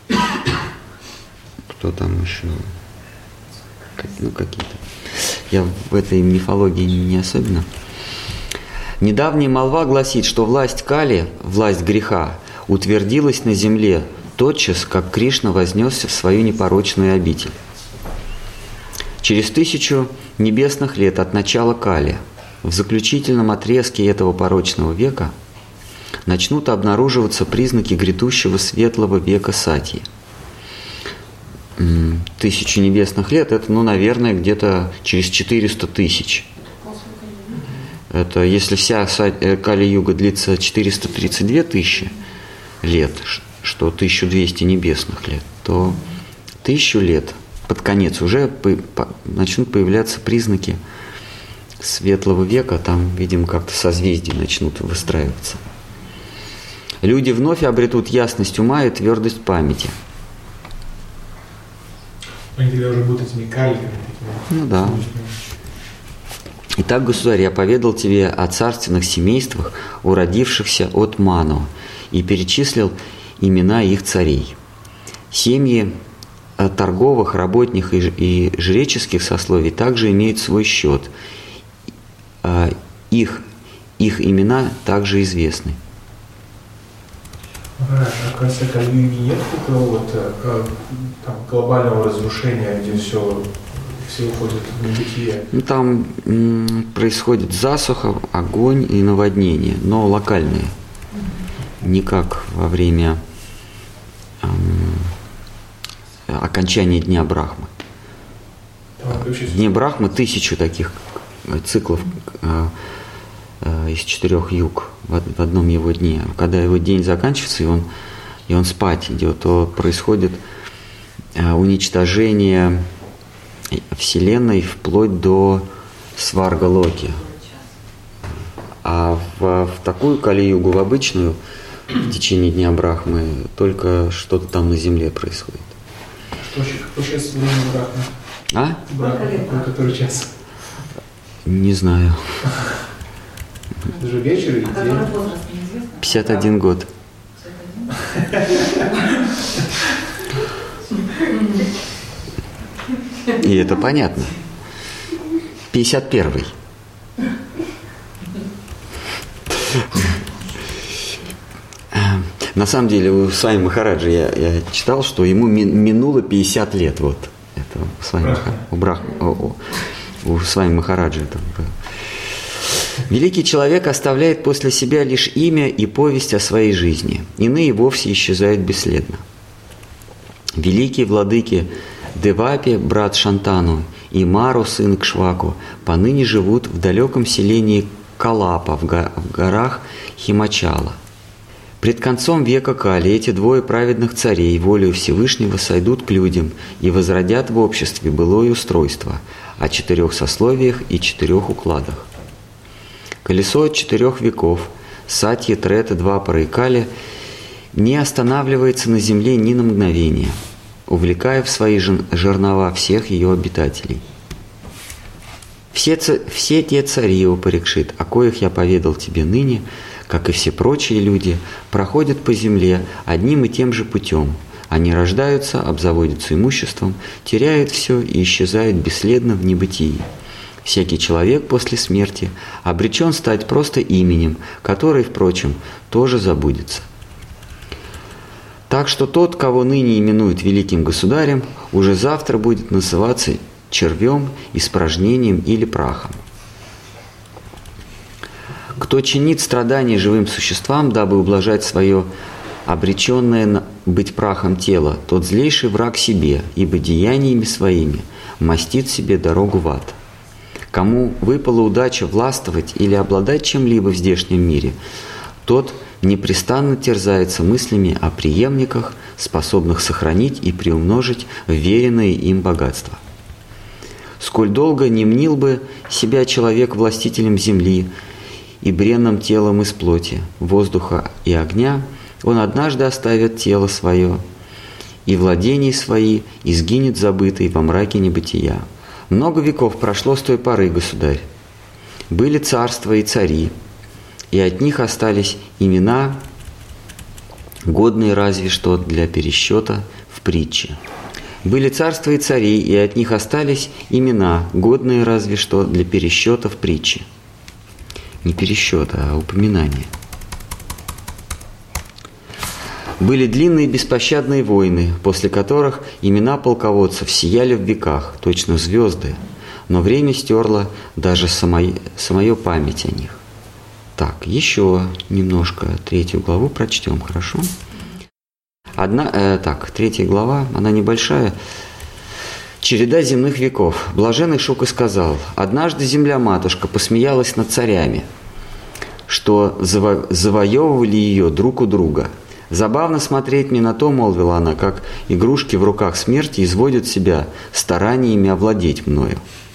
кто там еще, какие-то. Я в этой мифологии не особенно. Недавняя молва гласит, что власть Кали, власть греха, утвердилась на земле тотчас, как Кришна вознесся в свою непорочную обитель. Через 1000 небесных лет от начала Кали, в заключительном отрезке этого порочного века, начнут обнаруживаться признаки грядущего светлого века Сатьи. 1000 небесных лет – это, наверное, где-то через 400 тысяч. Это если вся Кали-юга длится 432 тысячи лет, что 1200 небесных лет, то 1000 лет под конец уже начнут появляться признаки светлого века, там, видимо, как-то созвездия начнут выстраиваться. Люди вновь обретут ясность ума и твердость памяти. Они тогда уже будут этими каликами. Ну да. И Итак, государь, я поведал тебе о царственных семействах, уродившихся от Ману, и перечислил имена их царей. Семьи торговых, работных и жреческих сословий также имеют свой счет. Их имена также известны. Оказывается, в Кали-юге нет такого там, глобального разрушения, где все уходит в небытие. Ну, там происходит засуха, огонь и наводнение, но локальные. Не как во время окончания Дня Брахмы. В Дне Брахмы 1000 таких циклов из 4 юг в одном его дне. Когда его день заканчивается, и он спать идет, то происходит уничтожение Вселенной вплоть до Сварга-Локи. А в такую Кали-югу, в обычную, в течение Дня Брахмы, только что-то там на земле происходит. Какой сейчас время Брахмы? А? Брахма, который час? Не знаю. Это же вечер или день? 51 год. И это понятно. 51-й. На самом деле у Свами Махараджа я читал, что ему минуло 50 лет. Вот. Это у Свами Махараджа. Великий человек оставляет после себя лишь имя и повесть о своей жизни. Иные вовсе исчезают бесследно. Великие владыки Девапи, брат Шантану, и Мару, сын Кшваку, поныне живут в далеком селении Калапа в горах Химачала. Пред концом века Кали эти двое праведных царей волею Всевышнего сойдут к людям и возродят в обществе былое устройство о 4 сословиях и 4 укладах. Колесо 4 веков, Сатья, Трета, Двапара и Кали, не останавливается на земле ни на мгновение, увлекая в свои жернова всех ее обитателей. Все те цари, о Парикшит, о коих я поведал тебе ныне, как и все прочие люди, проходят по земле одним и тем же путем. Они рождаются, обзаводятся имуществом, теряют все и исчезают бесследно в небытии. Всякий человек после смерти обречен стать просто именем, которое, впрочем, тоже забудется. Так что тот, кого ныне именуют великим государем, уже завтра будет называться червем, испражнением или прахом. Кто чинит страдания живым существам, дабы ублажать свое обреченное быть прахом тело, тот злейший враг себе, ибо деяниями своими мастит себе дорогу в ад. Кому выпала удача властвовать или обладать чем-либо в здешнем мире, тот непрестанно терзается мыслями о преемниках, способных сохранить и приумножить вверенное им богатство. Сколь долго не мнил бы себя человек властителем земли и бренным телом из плоти, воздуха и огня, он однажды оставит тело свое и владения свои, и сгинет забытый во мраке небытия. Много веков прошло с той поры, государь. Были царства и цари, и от них остались имена, годные разве что для пересчета в притче. Были царства и цари, и от них остались имена, годные разве что для пересчета в притче. Не пересчета, а упоминания. Были длинные беспощадные войны, после которых имена полководцев сияли в веках, точно звезды, но время стерло даже самую память о них. Так, еще немножко 3 главу прочтем, хорошо? 3 глава, она небольшая. Череда земных веков. Блаженный Шука сказал: «Однажды земля-матушка посмеялась над царями, что завоевывали ее друг у друга. Забавно смотреть мне на то, — молвила она, — как игрушки в руках смерти изводят себя стараниями овладеть мною.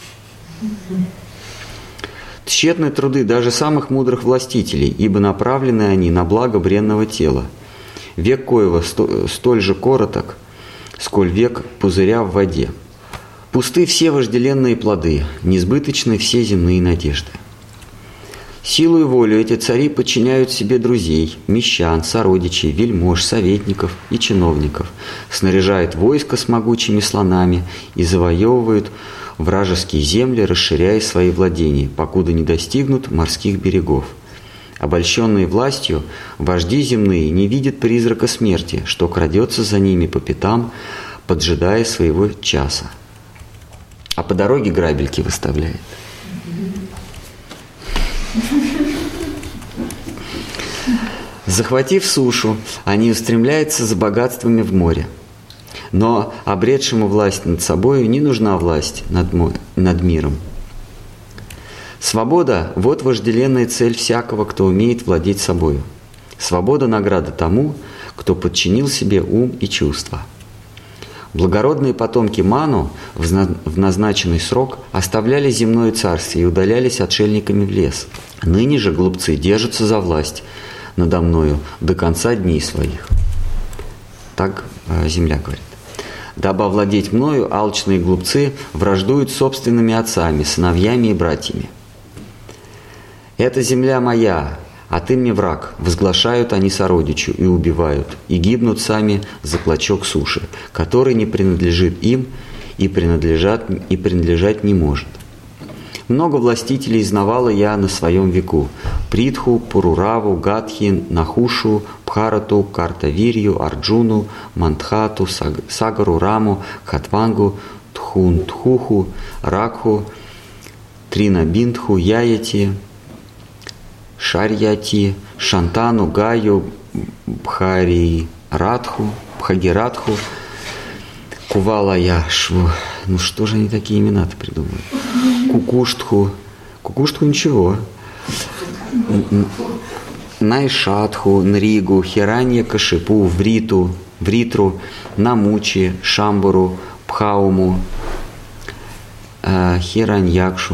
Тщетны труды даже самых мудрых властителей, ибо направлены они на благо бренного тела. Век коего столь же короток, сколь век пузыря в воде. Пусты все вожделенные плоды, несбыточны все земные надежды. Силу и волю эти цари подчиняют себе друзей, мещан, сородичей, вельмож, советников и чиновников, снаряжают войско с могучими слонами и завоевывают вражеские земли, расширяя свои владения, покуда не достигнут морских берегов. Обольщенные властью, вожди земные не видят призрака смерти, что крадется за ними по пятам, поджидая своего часа. А по дороге грабельки выставляет. Захватив сушу, они устремляются за богатствами в море. Но обретшему власть над собою не нужна власть над миром. Свобода – вот вожделенная цель всякого, кто умеет владеть собою. Свобода – награда тому, кто подчинил себе ум и чувства. Благородные потомки Ману в назначенный срок оставляли земное царствие и удалялись отшельниками в лес. Ныне же глупцы держатся за власть надо мною до конца дней своих. Так земля говорит. Дабы овладеть мною, алчные глупцы враждуют с собственными отцами, сыновьями и братьями. «Это земля моя, а ты мне враг», возглашают они сородичу и убивают, и гибнут сами за клочок суши, который не принадлежит им и принадлежать не может. Много властителей знавала я на своем веку: Притху, Пурураву, Гатхи, Нахушу, Бхарату, Картавирью, Арджуну, Мантхату, Сагару, Раму, Хатвангу, Тхунтхуху, Ракху, Тринабиндху, Яяти, Шарьяти, Шантану, Гаю, Бхагиратху, Кувалаяшву. Ну что же они такие имена-то придумали? Кукуштху. Кукуштху ничего. Найшатху, Нригу, Хиранья Кашипу, Вритру, Намучи, Шамбуру, Пхауму, Хираньякшу,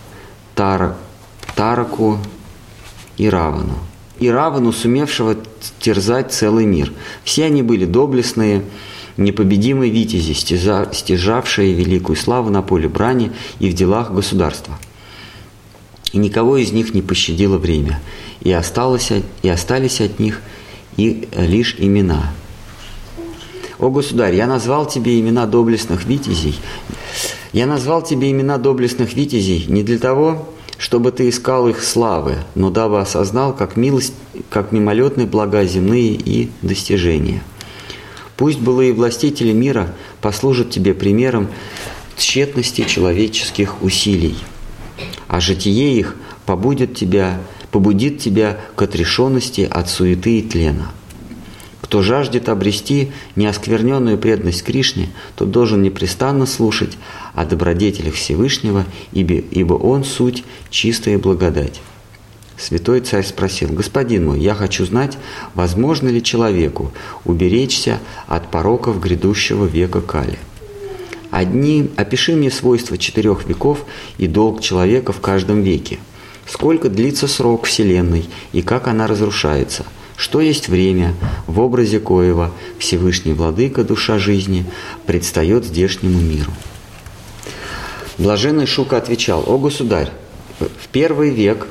Тараку и Равану. И Равану, сумевшего терзать целый мир. Все они были доблестные, непобедимые витязи, стяжавшие великую славу на поле брани и в делах государства. И никого из них не пощадило время, и остались от них и лишь имена. «О, государь, я назвал тебе имена доблестных витязей. Я назвал тебе имена доблестных витязей не для того, чтобы ты искал их славы, но дабы осознал, как мимолетные блага земные и достижения. Пусть былые властители мира послужат тебе примером тщетности человеческих усилий, а житие их побудит тебя к отрешенности от суеты и тлена. Кто жаждет обрести неоскверненную преданность Кришне, тот должен непрестанно слушать о добродетелях Всевышнего, ибо Он суть чистая благодать». Святой царь спросил: «Господин мой, я хочу знать, возможно ли человеку уберечься от пороков грядущего века Кали. Опиши мне свойства 4 веков и долг человека в каждом веке. Сколько длится срок Вселенной и как она разрушается? Что есть время, в образе коего Всевышний Владыка, душа жизни, предстает здешнему миру?» Блаженный Шука отвечал: «О государь, в первый век,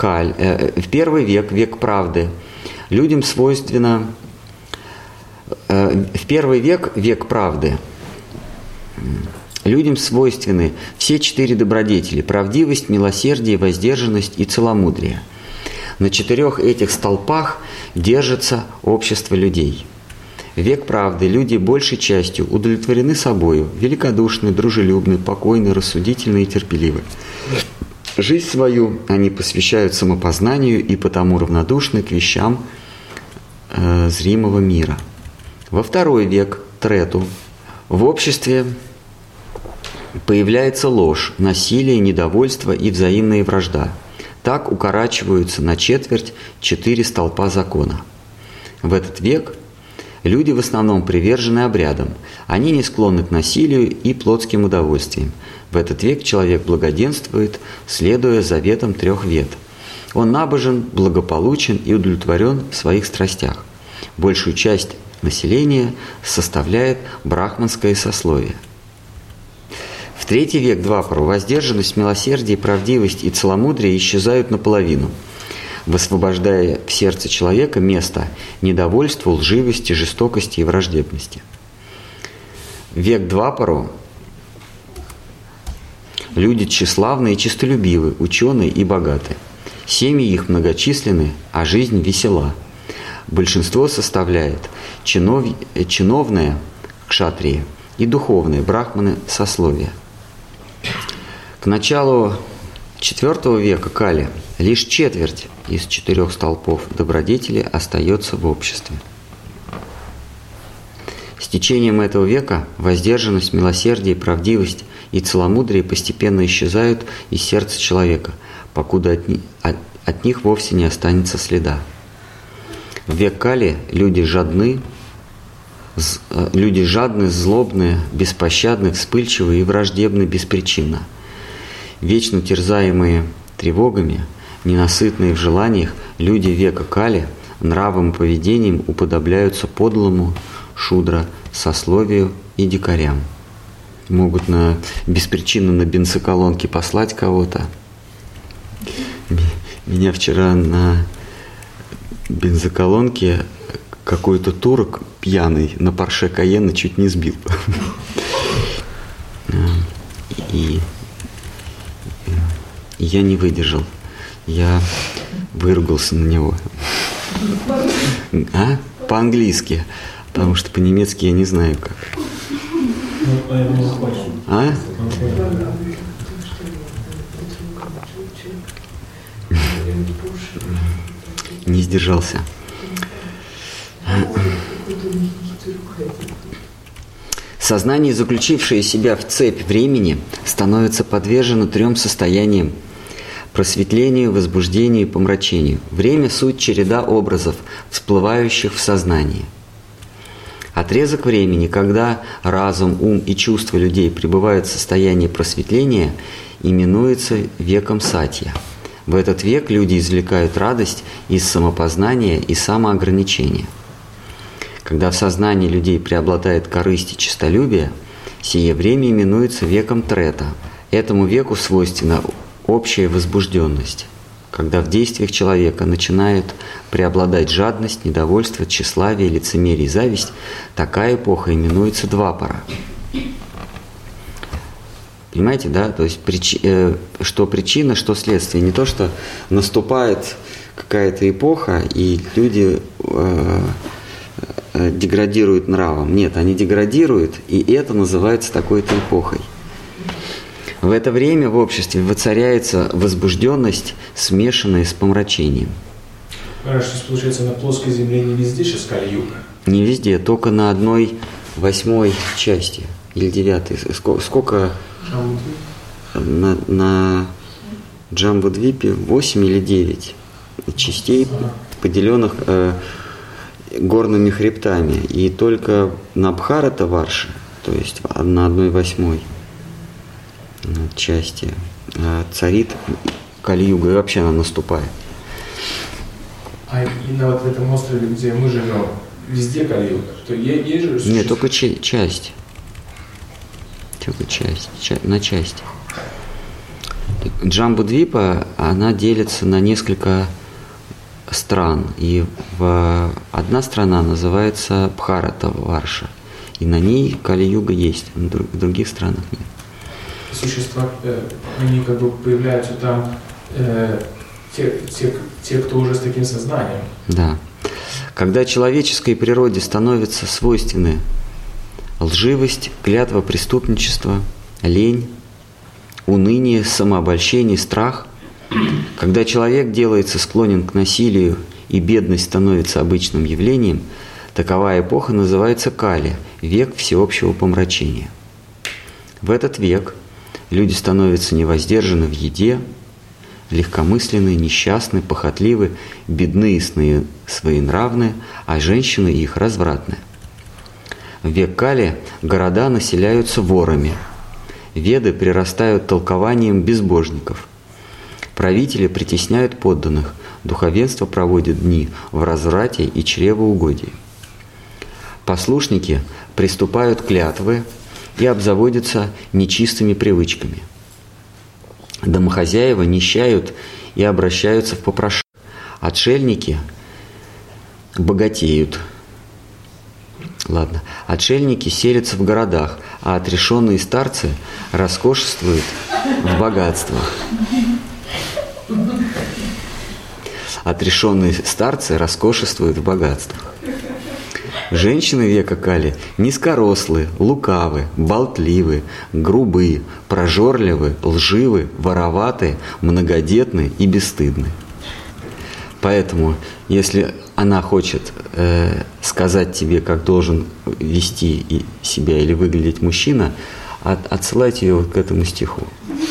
век правды, людям свойственно... В первый век правды, людям свойственны все 4 добродетели: правдивость, милосердие, воздержанность и целомудрие. На 4 этих столпах держится общество людей. В век правды люди большей частью удовлетворены собою, великодушны, дружелюбны, покойны, рассудительны и терпеливы. Жизнь свою они посвящают самопознанию и потому равнодушны к вещам зримого мира. Во второй век, трету, в обществе появляется ложь, насилие, недовольство и взаимная вражда. Так укорачиваются на четверть 4 столпа закона. В этот век люди в основном привержены обрядам, они не склонны к насилию и плотским удовольствиям. В этот век человек благоденствует, следуя заветам 3 вед. Он набожен, благополучен и удовлетворен в своих страстях. Большую часть населения составляет брахманское сословие. Третий век Двапару воздержанность, милосердие, правдивость и целомудрие исчезают наполовину, высвобождая в сердце человека место недовольству, лживости, жестокости и враждебности. Век Двапару люди тщеславные и честолюбивы, ученые и богаты. Семьи их многочисленны, а жизнь весела. Большинство составляет чиновные кшатрии и духовные брахманы сословия. К началу IV века Кали лишь четверть из 4 столпов добродетели остается в обществе. С течением этого века воздержанность, милосердие, правдивость и целомудрие постепенно исчезают из сердца человека, покуда от них вовсе не останется следа. В век Кали люди жадны, злобные, беспощадны, вспыльчивые и враждебны беспричинно. Вечно терзаемые тревогами, ненасытные в желаниях, люди века Кали нравом и поведением уподобляются подлому шудра, сословию и дикарям. Могут беспричинно на бензоколонке послать кого-то. Меня вчера на бензоколонке какой-то турок пьяный на Порше Кайенна чуть не сбил. И я не выдержал. Я выругался на него. По-английски. Потому что по-немецки я не знаю как. Не сдержался. Сознание, заключившее себя в цепь времени, становится подвержено 3 состояниям: просветлению, возбуждению и помрачению. Время – суть череда образов, всплывающих в сознании. Отрезок времени, когда разум, ум и чувства людей пребывают в состоянии просветления, именуется веком сатья. В этот век люди извлекают радость из самопознания и самоограничения. Когда в сознании людей преобладает корысть и честолюбие, сие время именуется веком трета. Этому веку свойственна общая возбужденность. Когда в действиях человека начинают преобладать жадность, недовольство, тщеславие, лицемерие и зависть, такая эпоха именуется Двапара. Понимаете, да? То есть, что причина, что следствие. Не то, что наступает какая-то эпоха, и люди деградируют нравом. Нет, они деградируют, и это называется такой-то эпохой. В это время в обществе воцаряется возбужденность, смешанная с помрачением. Что получается, на плоской земле не везде сейчас Кали-юга? Не везде, только на 1/8 части или 9. Сколько на Джамбудвипе? 8 или 9 частей, поделенных горными хребтами. И только на Бхарата-варше, то есть на 1/8 части, царит Кали-юга, и вообще она наступает. А именно вот в этом острове, где мы живем, везде Кали-юга? То есть же... Нет, только часть. Только часть. На части. Джамбудвипа, она делится на несколько стран. И одна страна называется Бхарата-варша. И на ней Кали-юга есть, в других странах нет. Существа, они как бы появляются там, те, кто уже с таким сознанием. Да. Когда человеческой природе становятся свойственны лживость, клятва преступничества, лень, уныние, самообольщение, страх, когда человек делается склонен к насилию и бедность становится обычным явлением, такова эпоха называется Кали, век всеобщего помрачения. В этот век люди становятся невоздержаны в еде, легкомысленны, несчастны, похотливы, бедны и своенравны, а женщины их развратны. В век Кали города населяются ворами. Веды прирастают толкованием безбожников. Правители притесняют подданных. Духовенство проводит дни в разврате и чревоугодии. Послушники приступают клятвы и обзаводятся нечистыми привычками. Домохозяева нищают и обращаются в попрошайок. Отшельники богатеют. Отшельники селятся в городах, а отрешенные старцы роскошествуют в богатствах. Отрешенные старцы роскошествуют в богатствах. Женщины века Кали низкорослые, лукавы, болтливы, грубы, прожорливы, лживы, вороваты, многодетны и бесстыдны. Поэтому, если она хочет сказать тебе, как должен вести себя или выглядеть мужчина, отсылайте ее вот к этому стиху.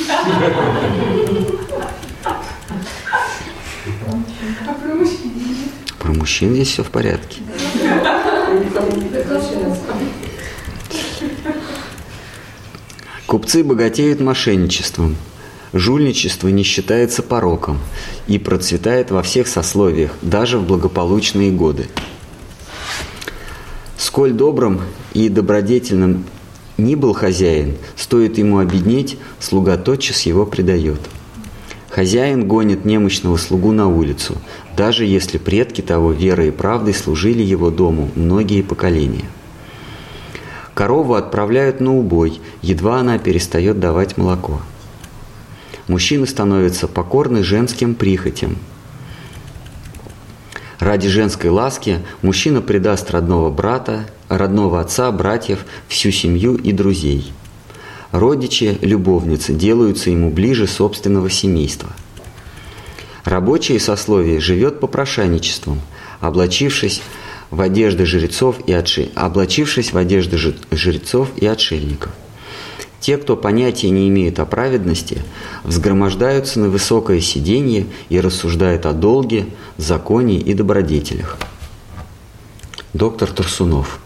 Про мужчин здесь все в порядке. Купцы богатеют мошенничеством. Жульничество не считается пороком и процветает во всех сословиях, даже в благополучные годы. Сколь добрым и добродетельным ни был хозяин, стоит ему обеднеть, слуга тотчас его предает. Хозяин гонит немощного слугу на улицу, даже если предки того верой и правдой служили его дому многие поколения. Корову отправляют на убой, едва она перестает давать молоко. Мужчины становятся покорны женским прихотям. Ради женской ласки мужчина предаст родного брата, родного отца, братьев, всю семью и друзей. Родичи, любовницы делаются ему ближе собственного семейства. Рабочее сословие живет попрошайничеством, облачившись в одежды жрецов и отшельников. Те, кто понятия не имеют о праведности, взгромождаются на высокое сиденье и рассуждают о долге, законе и добродетелях. Доктор Турсунов.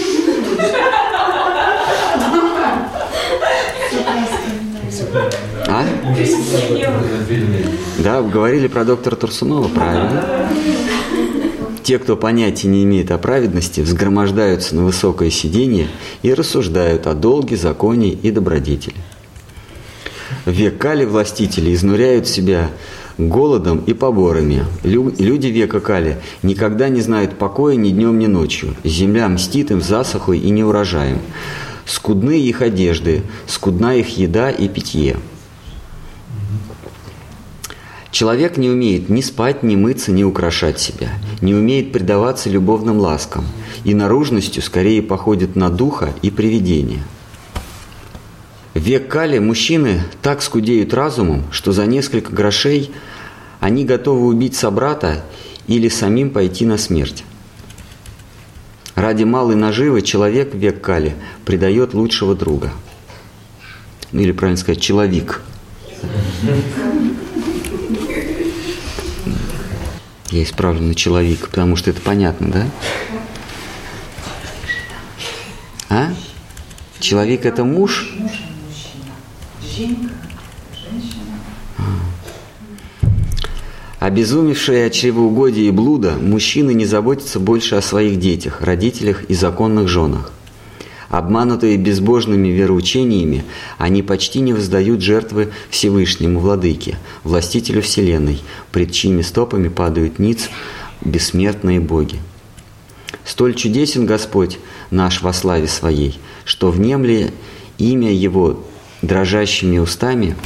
А? Да, говорили про доктора Турсунова, правильно. Те, кто понятия не имеет о праведности, взгромождаются на высокое сиденье и рассуждают о долге, законе и добродетели. В век Кали властители изнуряют себя голодом и поборами. Люди века Кали никогда не знают покоя ни днем, ни ночью. Земля мстит им засухой и неурожаем. Скудны их одежды, скудна их еда и питье. Человек не умеет ни спать, ни мыться, ни украшать себя, не умеет предаваться любовным ласкам и наружностью скорее походит на духа и привидения. В век Кали мужчины так скудеют разумом, что за несколько грошей они готовы убить собрата или самим пойти на смерть. Ради малой наживы человек в век Кали предает лучшего друга. Или, правильно сказать, человек. Я исправлю на человека, потому что это понятно, да? А? Человек – это муж? Обезумевшие от чревоугодия и блуда, мужчины не заботятся больше о своих детях, родителях и законных женах. Обманутые безбожными вероучениями, они почти не воздают жертвы Всевышнему Владыке, Властителю Вселенной, пред чьими стопами падают ниц бессмертные боги. Столь чудесен Господь наш во славе Своей, что внемли имя Его дрожащими устами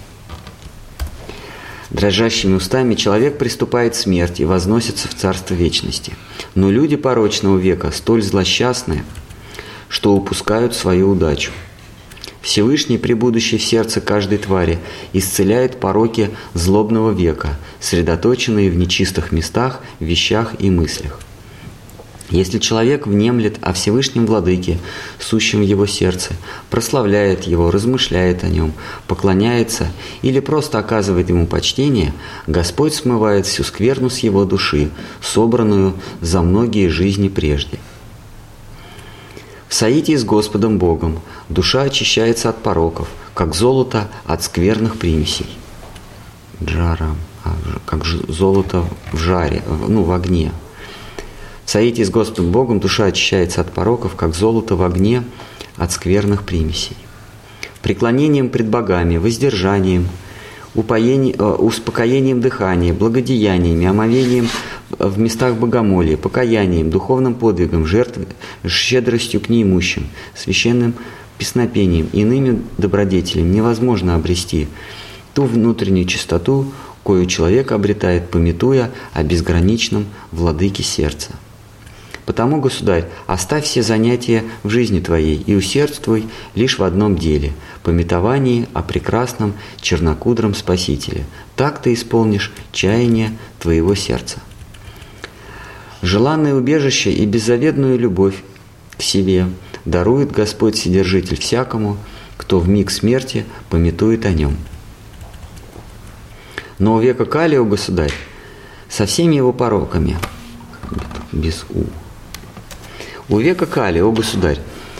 человек приступает смерть и возносится в Царство Вечности. Но люди порочного века столь злосчастны, что упускают свою удачу. Всевышний, пребудущий в сердце каждой твари, исцеляет пороки злобного века, сосредоточенные в нечистых местах, вещах и мыслях. Если человек внемлет о Всевышнем Владыке, сущем в его сердце, прославляет его, размышляет о нем, поклоняется или просто оказывает ему почтение, Господь смывает всю скверну с его души, собранную за многие жизни прежде. В соитии с Господом Богом душа очищается от пороков, как золото от скверных примесей. Джара, как золото в жаре, в огне. В соитии с Господом Богом душа очищается от пороков, как золото в огне от скверных примесей. Преклонением пред богами, воздержанием, успокоением дыхания, благодеяниями, омовением в местах богомолия, покаянием, духовным подвигом, жертвой, щедростью к неимущим, священным песнопением, иными добродетелями невозможно обрести ту внутреннюю чистоту, кою человек обретает, памятуя о безграничном владыке сердца. Потому, Государь, оставь все занятия в жизни твоей и усердствуй лишь в одном деле – памятовании о прекрасном чернокудром Спасителе. Так ты исполнишь чаяние твоего сердца. Желанное убежище и беззаветную любовь к себе дарует Господь Вседержитель всякому, кто в миг смерти памятует о нем. Но у века Кали, о Государь, со всеми его пороками, без «у», у века Кали, о Государь,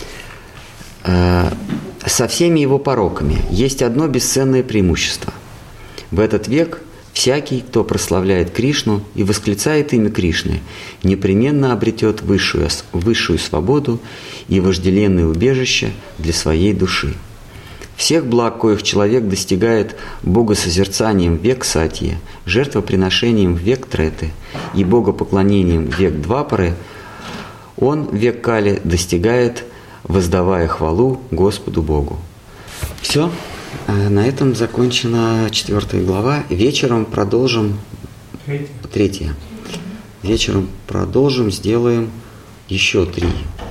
со всеми его пороками есть одно бесценное преимущество. В этот век всякий, кто прославляет Кришну и восклицает имя Кришны, непременно обретет высшую свободу и вожделенное убежище для своей души. Всех благ, коих человек достигает богосозерцанием в век Сатьи, жертвоприношением в век Треты и богопоклонением в век Двапары, он в век Кали достигает, воздавая хвалу Господу Богу. Все. На этом закончена 4 глава. Вечером продолжим 3. Вечером продолжим, сделаем еще 3.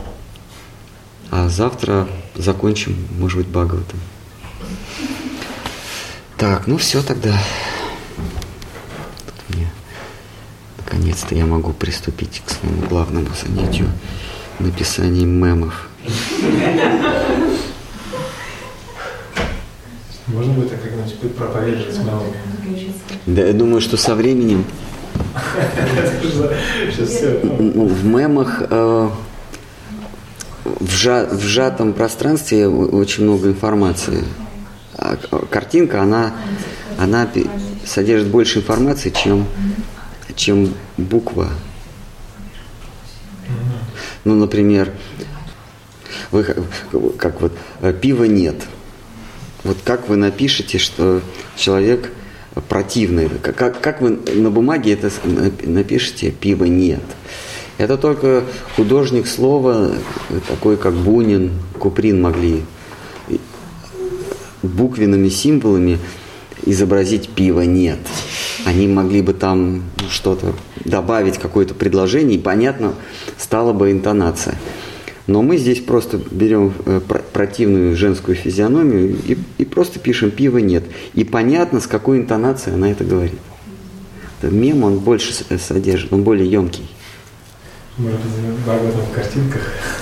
А завтра закончим, может быть, Бхагаватам. Так, ну все тогда. Наконец-то я могу приступить к своему главному занятию – написанием мемов. Можно будет так как-нибудь проповедовать с мемами? Да, я думаю, что со временем в мемах в сжатом пространстве очень много информации. А картинка, она содержит больше информации, чем буква. Ну, например, пива нет. Вот как вы напишете, что человек противный? Как вы на бумаге это напишете «пива нет»? Это только художник слова, такой как Бунин, Куприн, могли буквенными символами изобразить «пива нет». Они могли бы там что-то добавить, какое-то предложение, и понятно стала бы интонация. Но мы здесь просто берем противную женскую физиономию и просто пишем «пива нет». И понятно, с какой интонацией она это говорит. Мем, он больше содержит, он более емкий. Может быть, в картинках.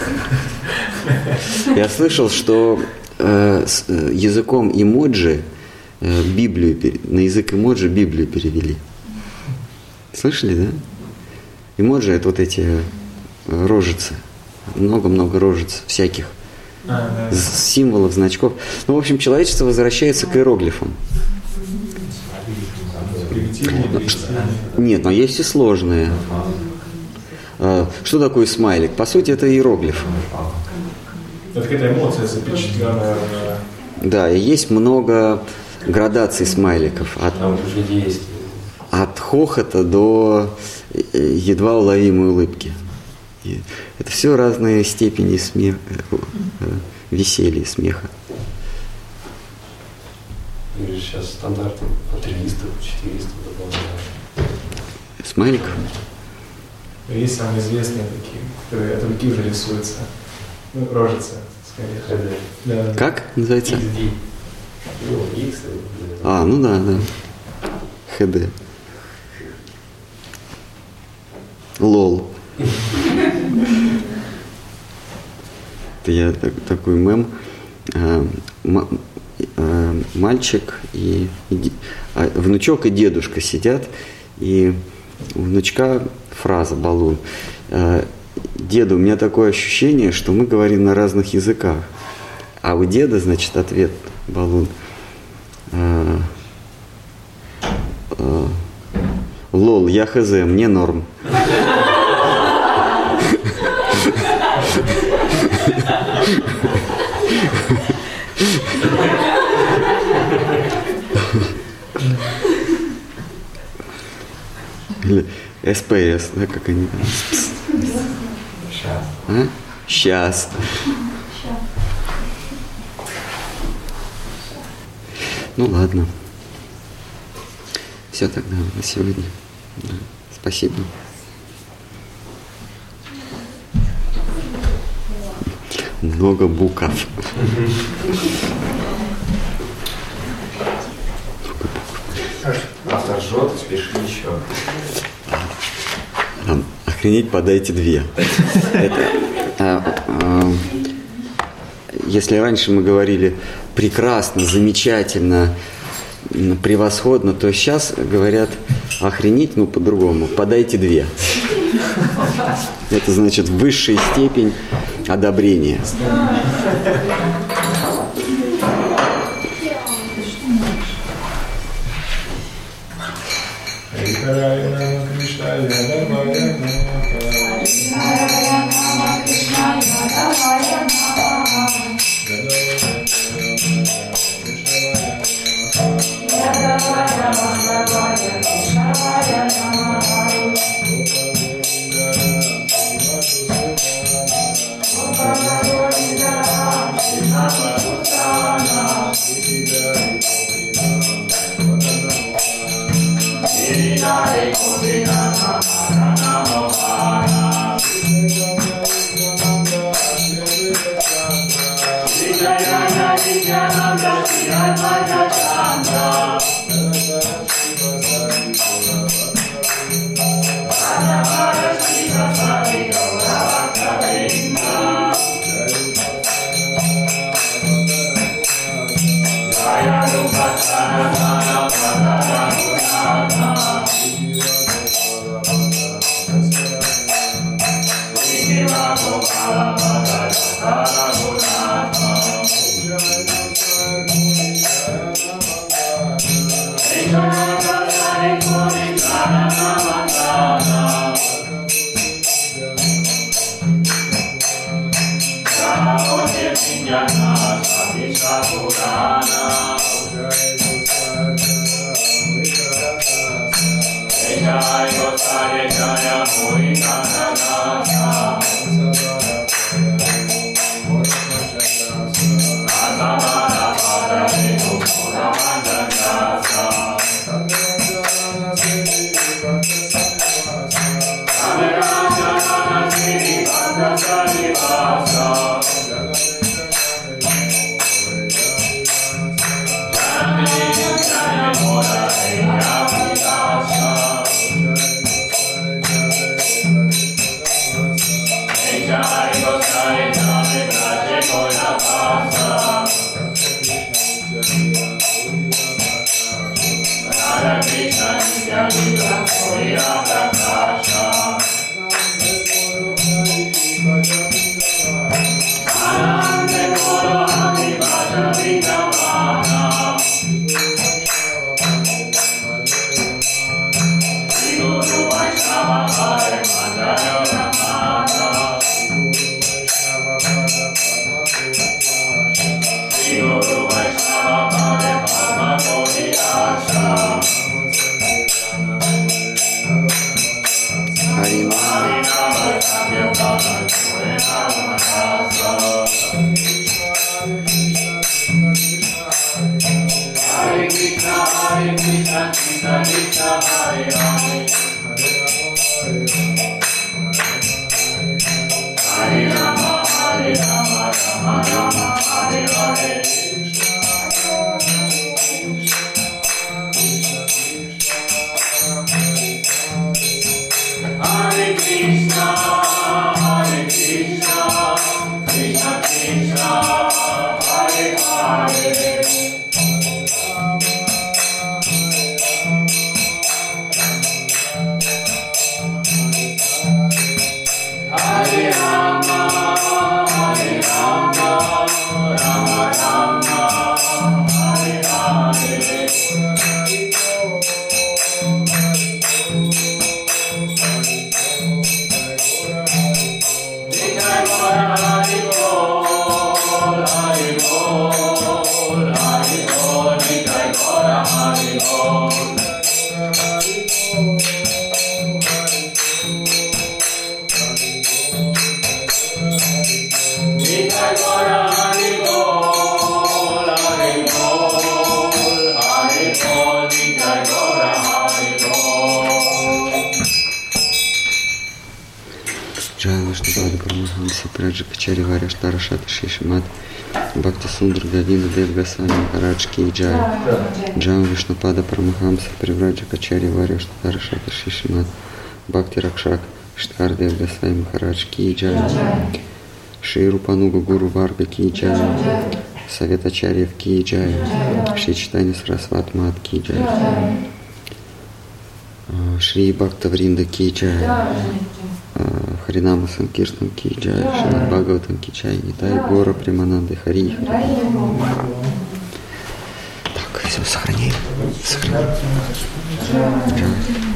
Я слышал, что с языком эмоджи Библию, на язык эмоджи Библию перевели. Слышали, да? Эмоджи — это вот эти рожицы. Много-много рожиц всяких. Символов, значков. Ну, в общем, человечество возвращается к иероглифам. Нет, но есть и сложные. Что такое смайлик? По сути, это иероглиф. Это какая-то эмоция запечатленная. Да, и есть много градаций смайликов. От хохота до едва уловимой улыбки. И это все разные степени веселья, смеха. Или сейчас стандарты по 300, по 400 добавляют. Смайликов? Есть самые известные такие, которые от руки уже рисуются. Ну, рожица, скорее. Да. Как называется? XD. Ну, X. Ну да. ХД. Лол. Это я такой мем. Мальчик и внучок и дедушка сидят, и у внучка фраза «балун». Деда, у меня такое ощущение, что мы говорим на разных языках. А у деда, значит, ответ «балун». Лол, я хз, мне норм. СПС, да, как они там. Сейчас. А? Сейчас. Ну ладно. Все тогда на сегодня. Да. Спасибо. Много букв. Автор жжет, спеши еще. Охренеть, подайте 2. Если раньше мы говорили прекрасно, замечательно, превосходно, то сейчас говорят охренеть, ну по-другому, подайте 2. Это значит высшая степень одобрения. Парамахамса Праджакачари Варяштара Шата Шишимат Бхакти Сундр Гавинда Дев Госвами Махарадж Ки Джай. Джам Вишнупада Парамахамса Праджакачари Варяштара Шата Шишимат Бхакти Ракшак Штар Дев Госвами Махарадж Ки Джай. Шри Рупануга Гуру Варга Ки Джай. Совет Ачарьев Ки Джай. Шри Чайтанья Сарасвати Мат Ки Джай. Шри Бхакта Вринда Ки Джай. Харинама Санкиртан Ки Джай. Шримад Бхагаватам Ки Джай. Нитай Гора Примананды Хари. Так, все, сохраняем. Сохраняем.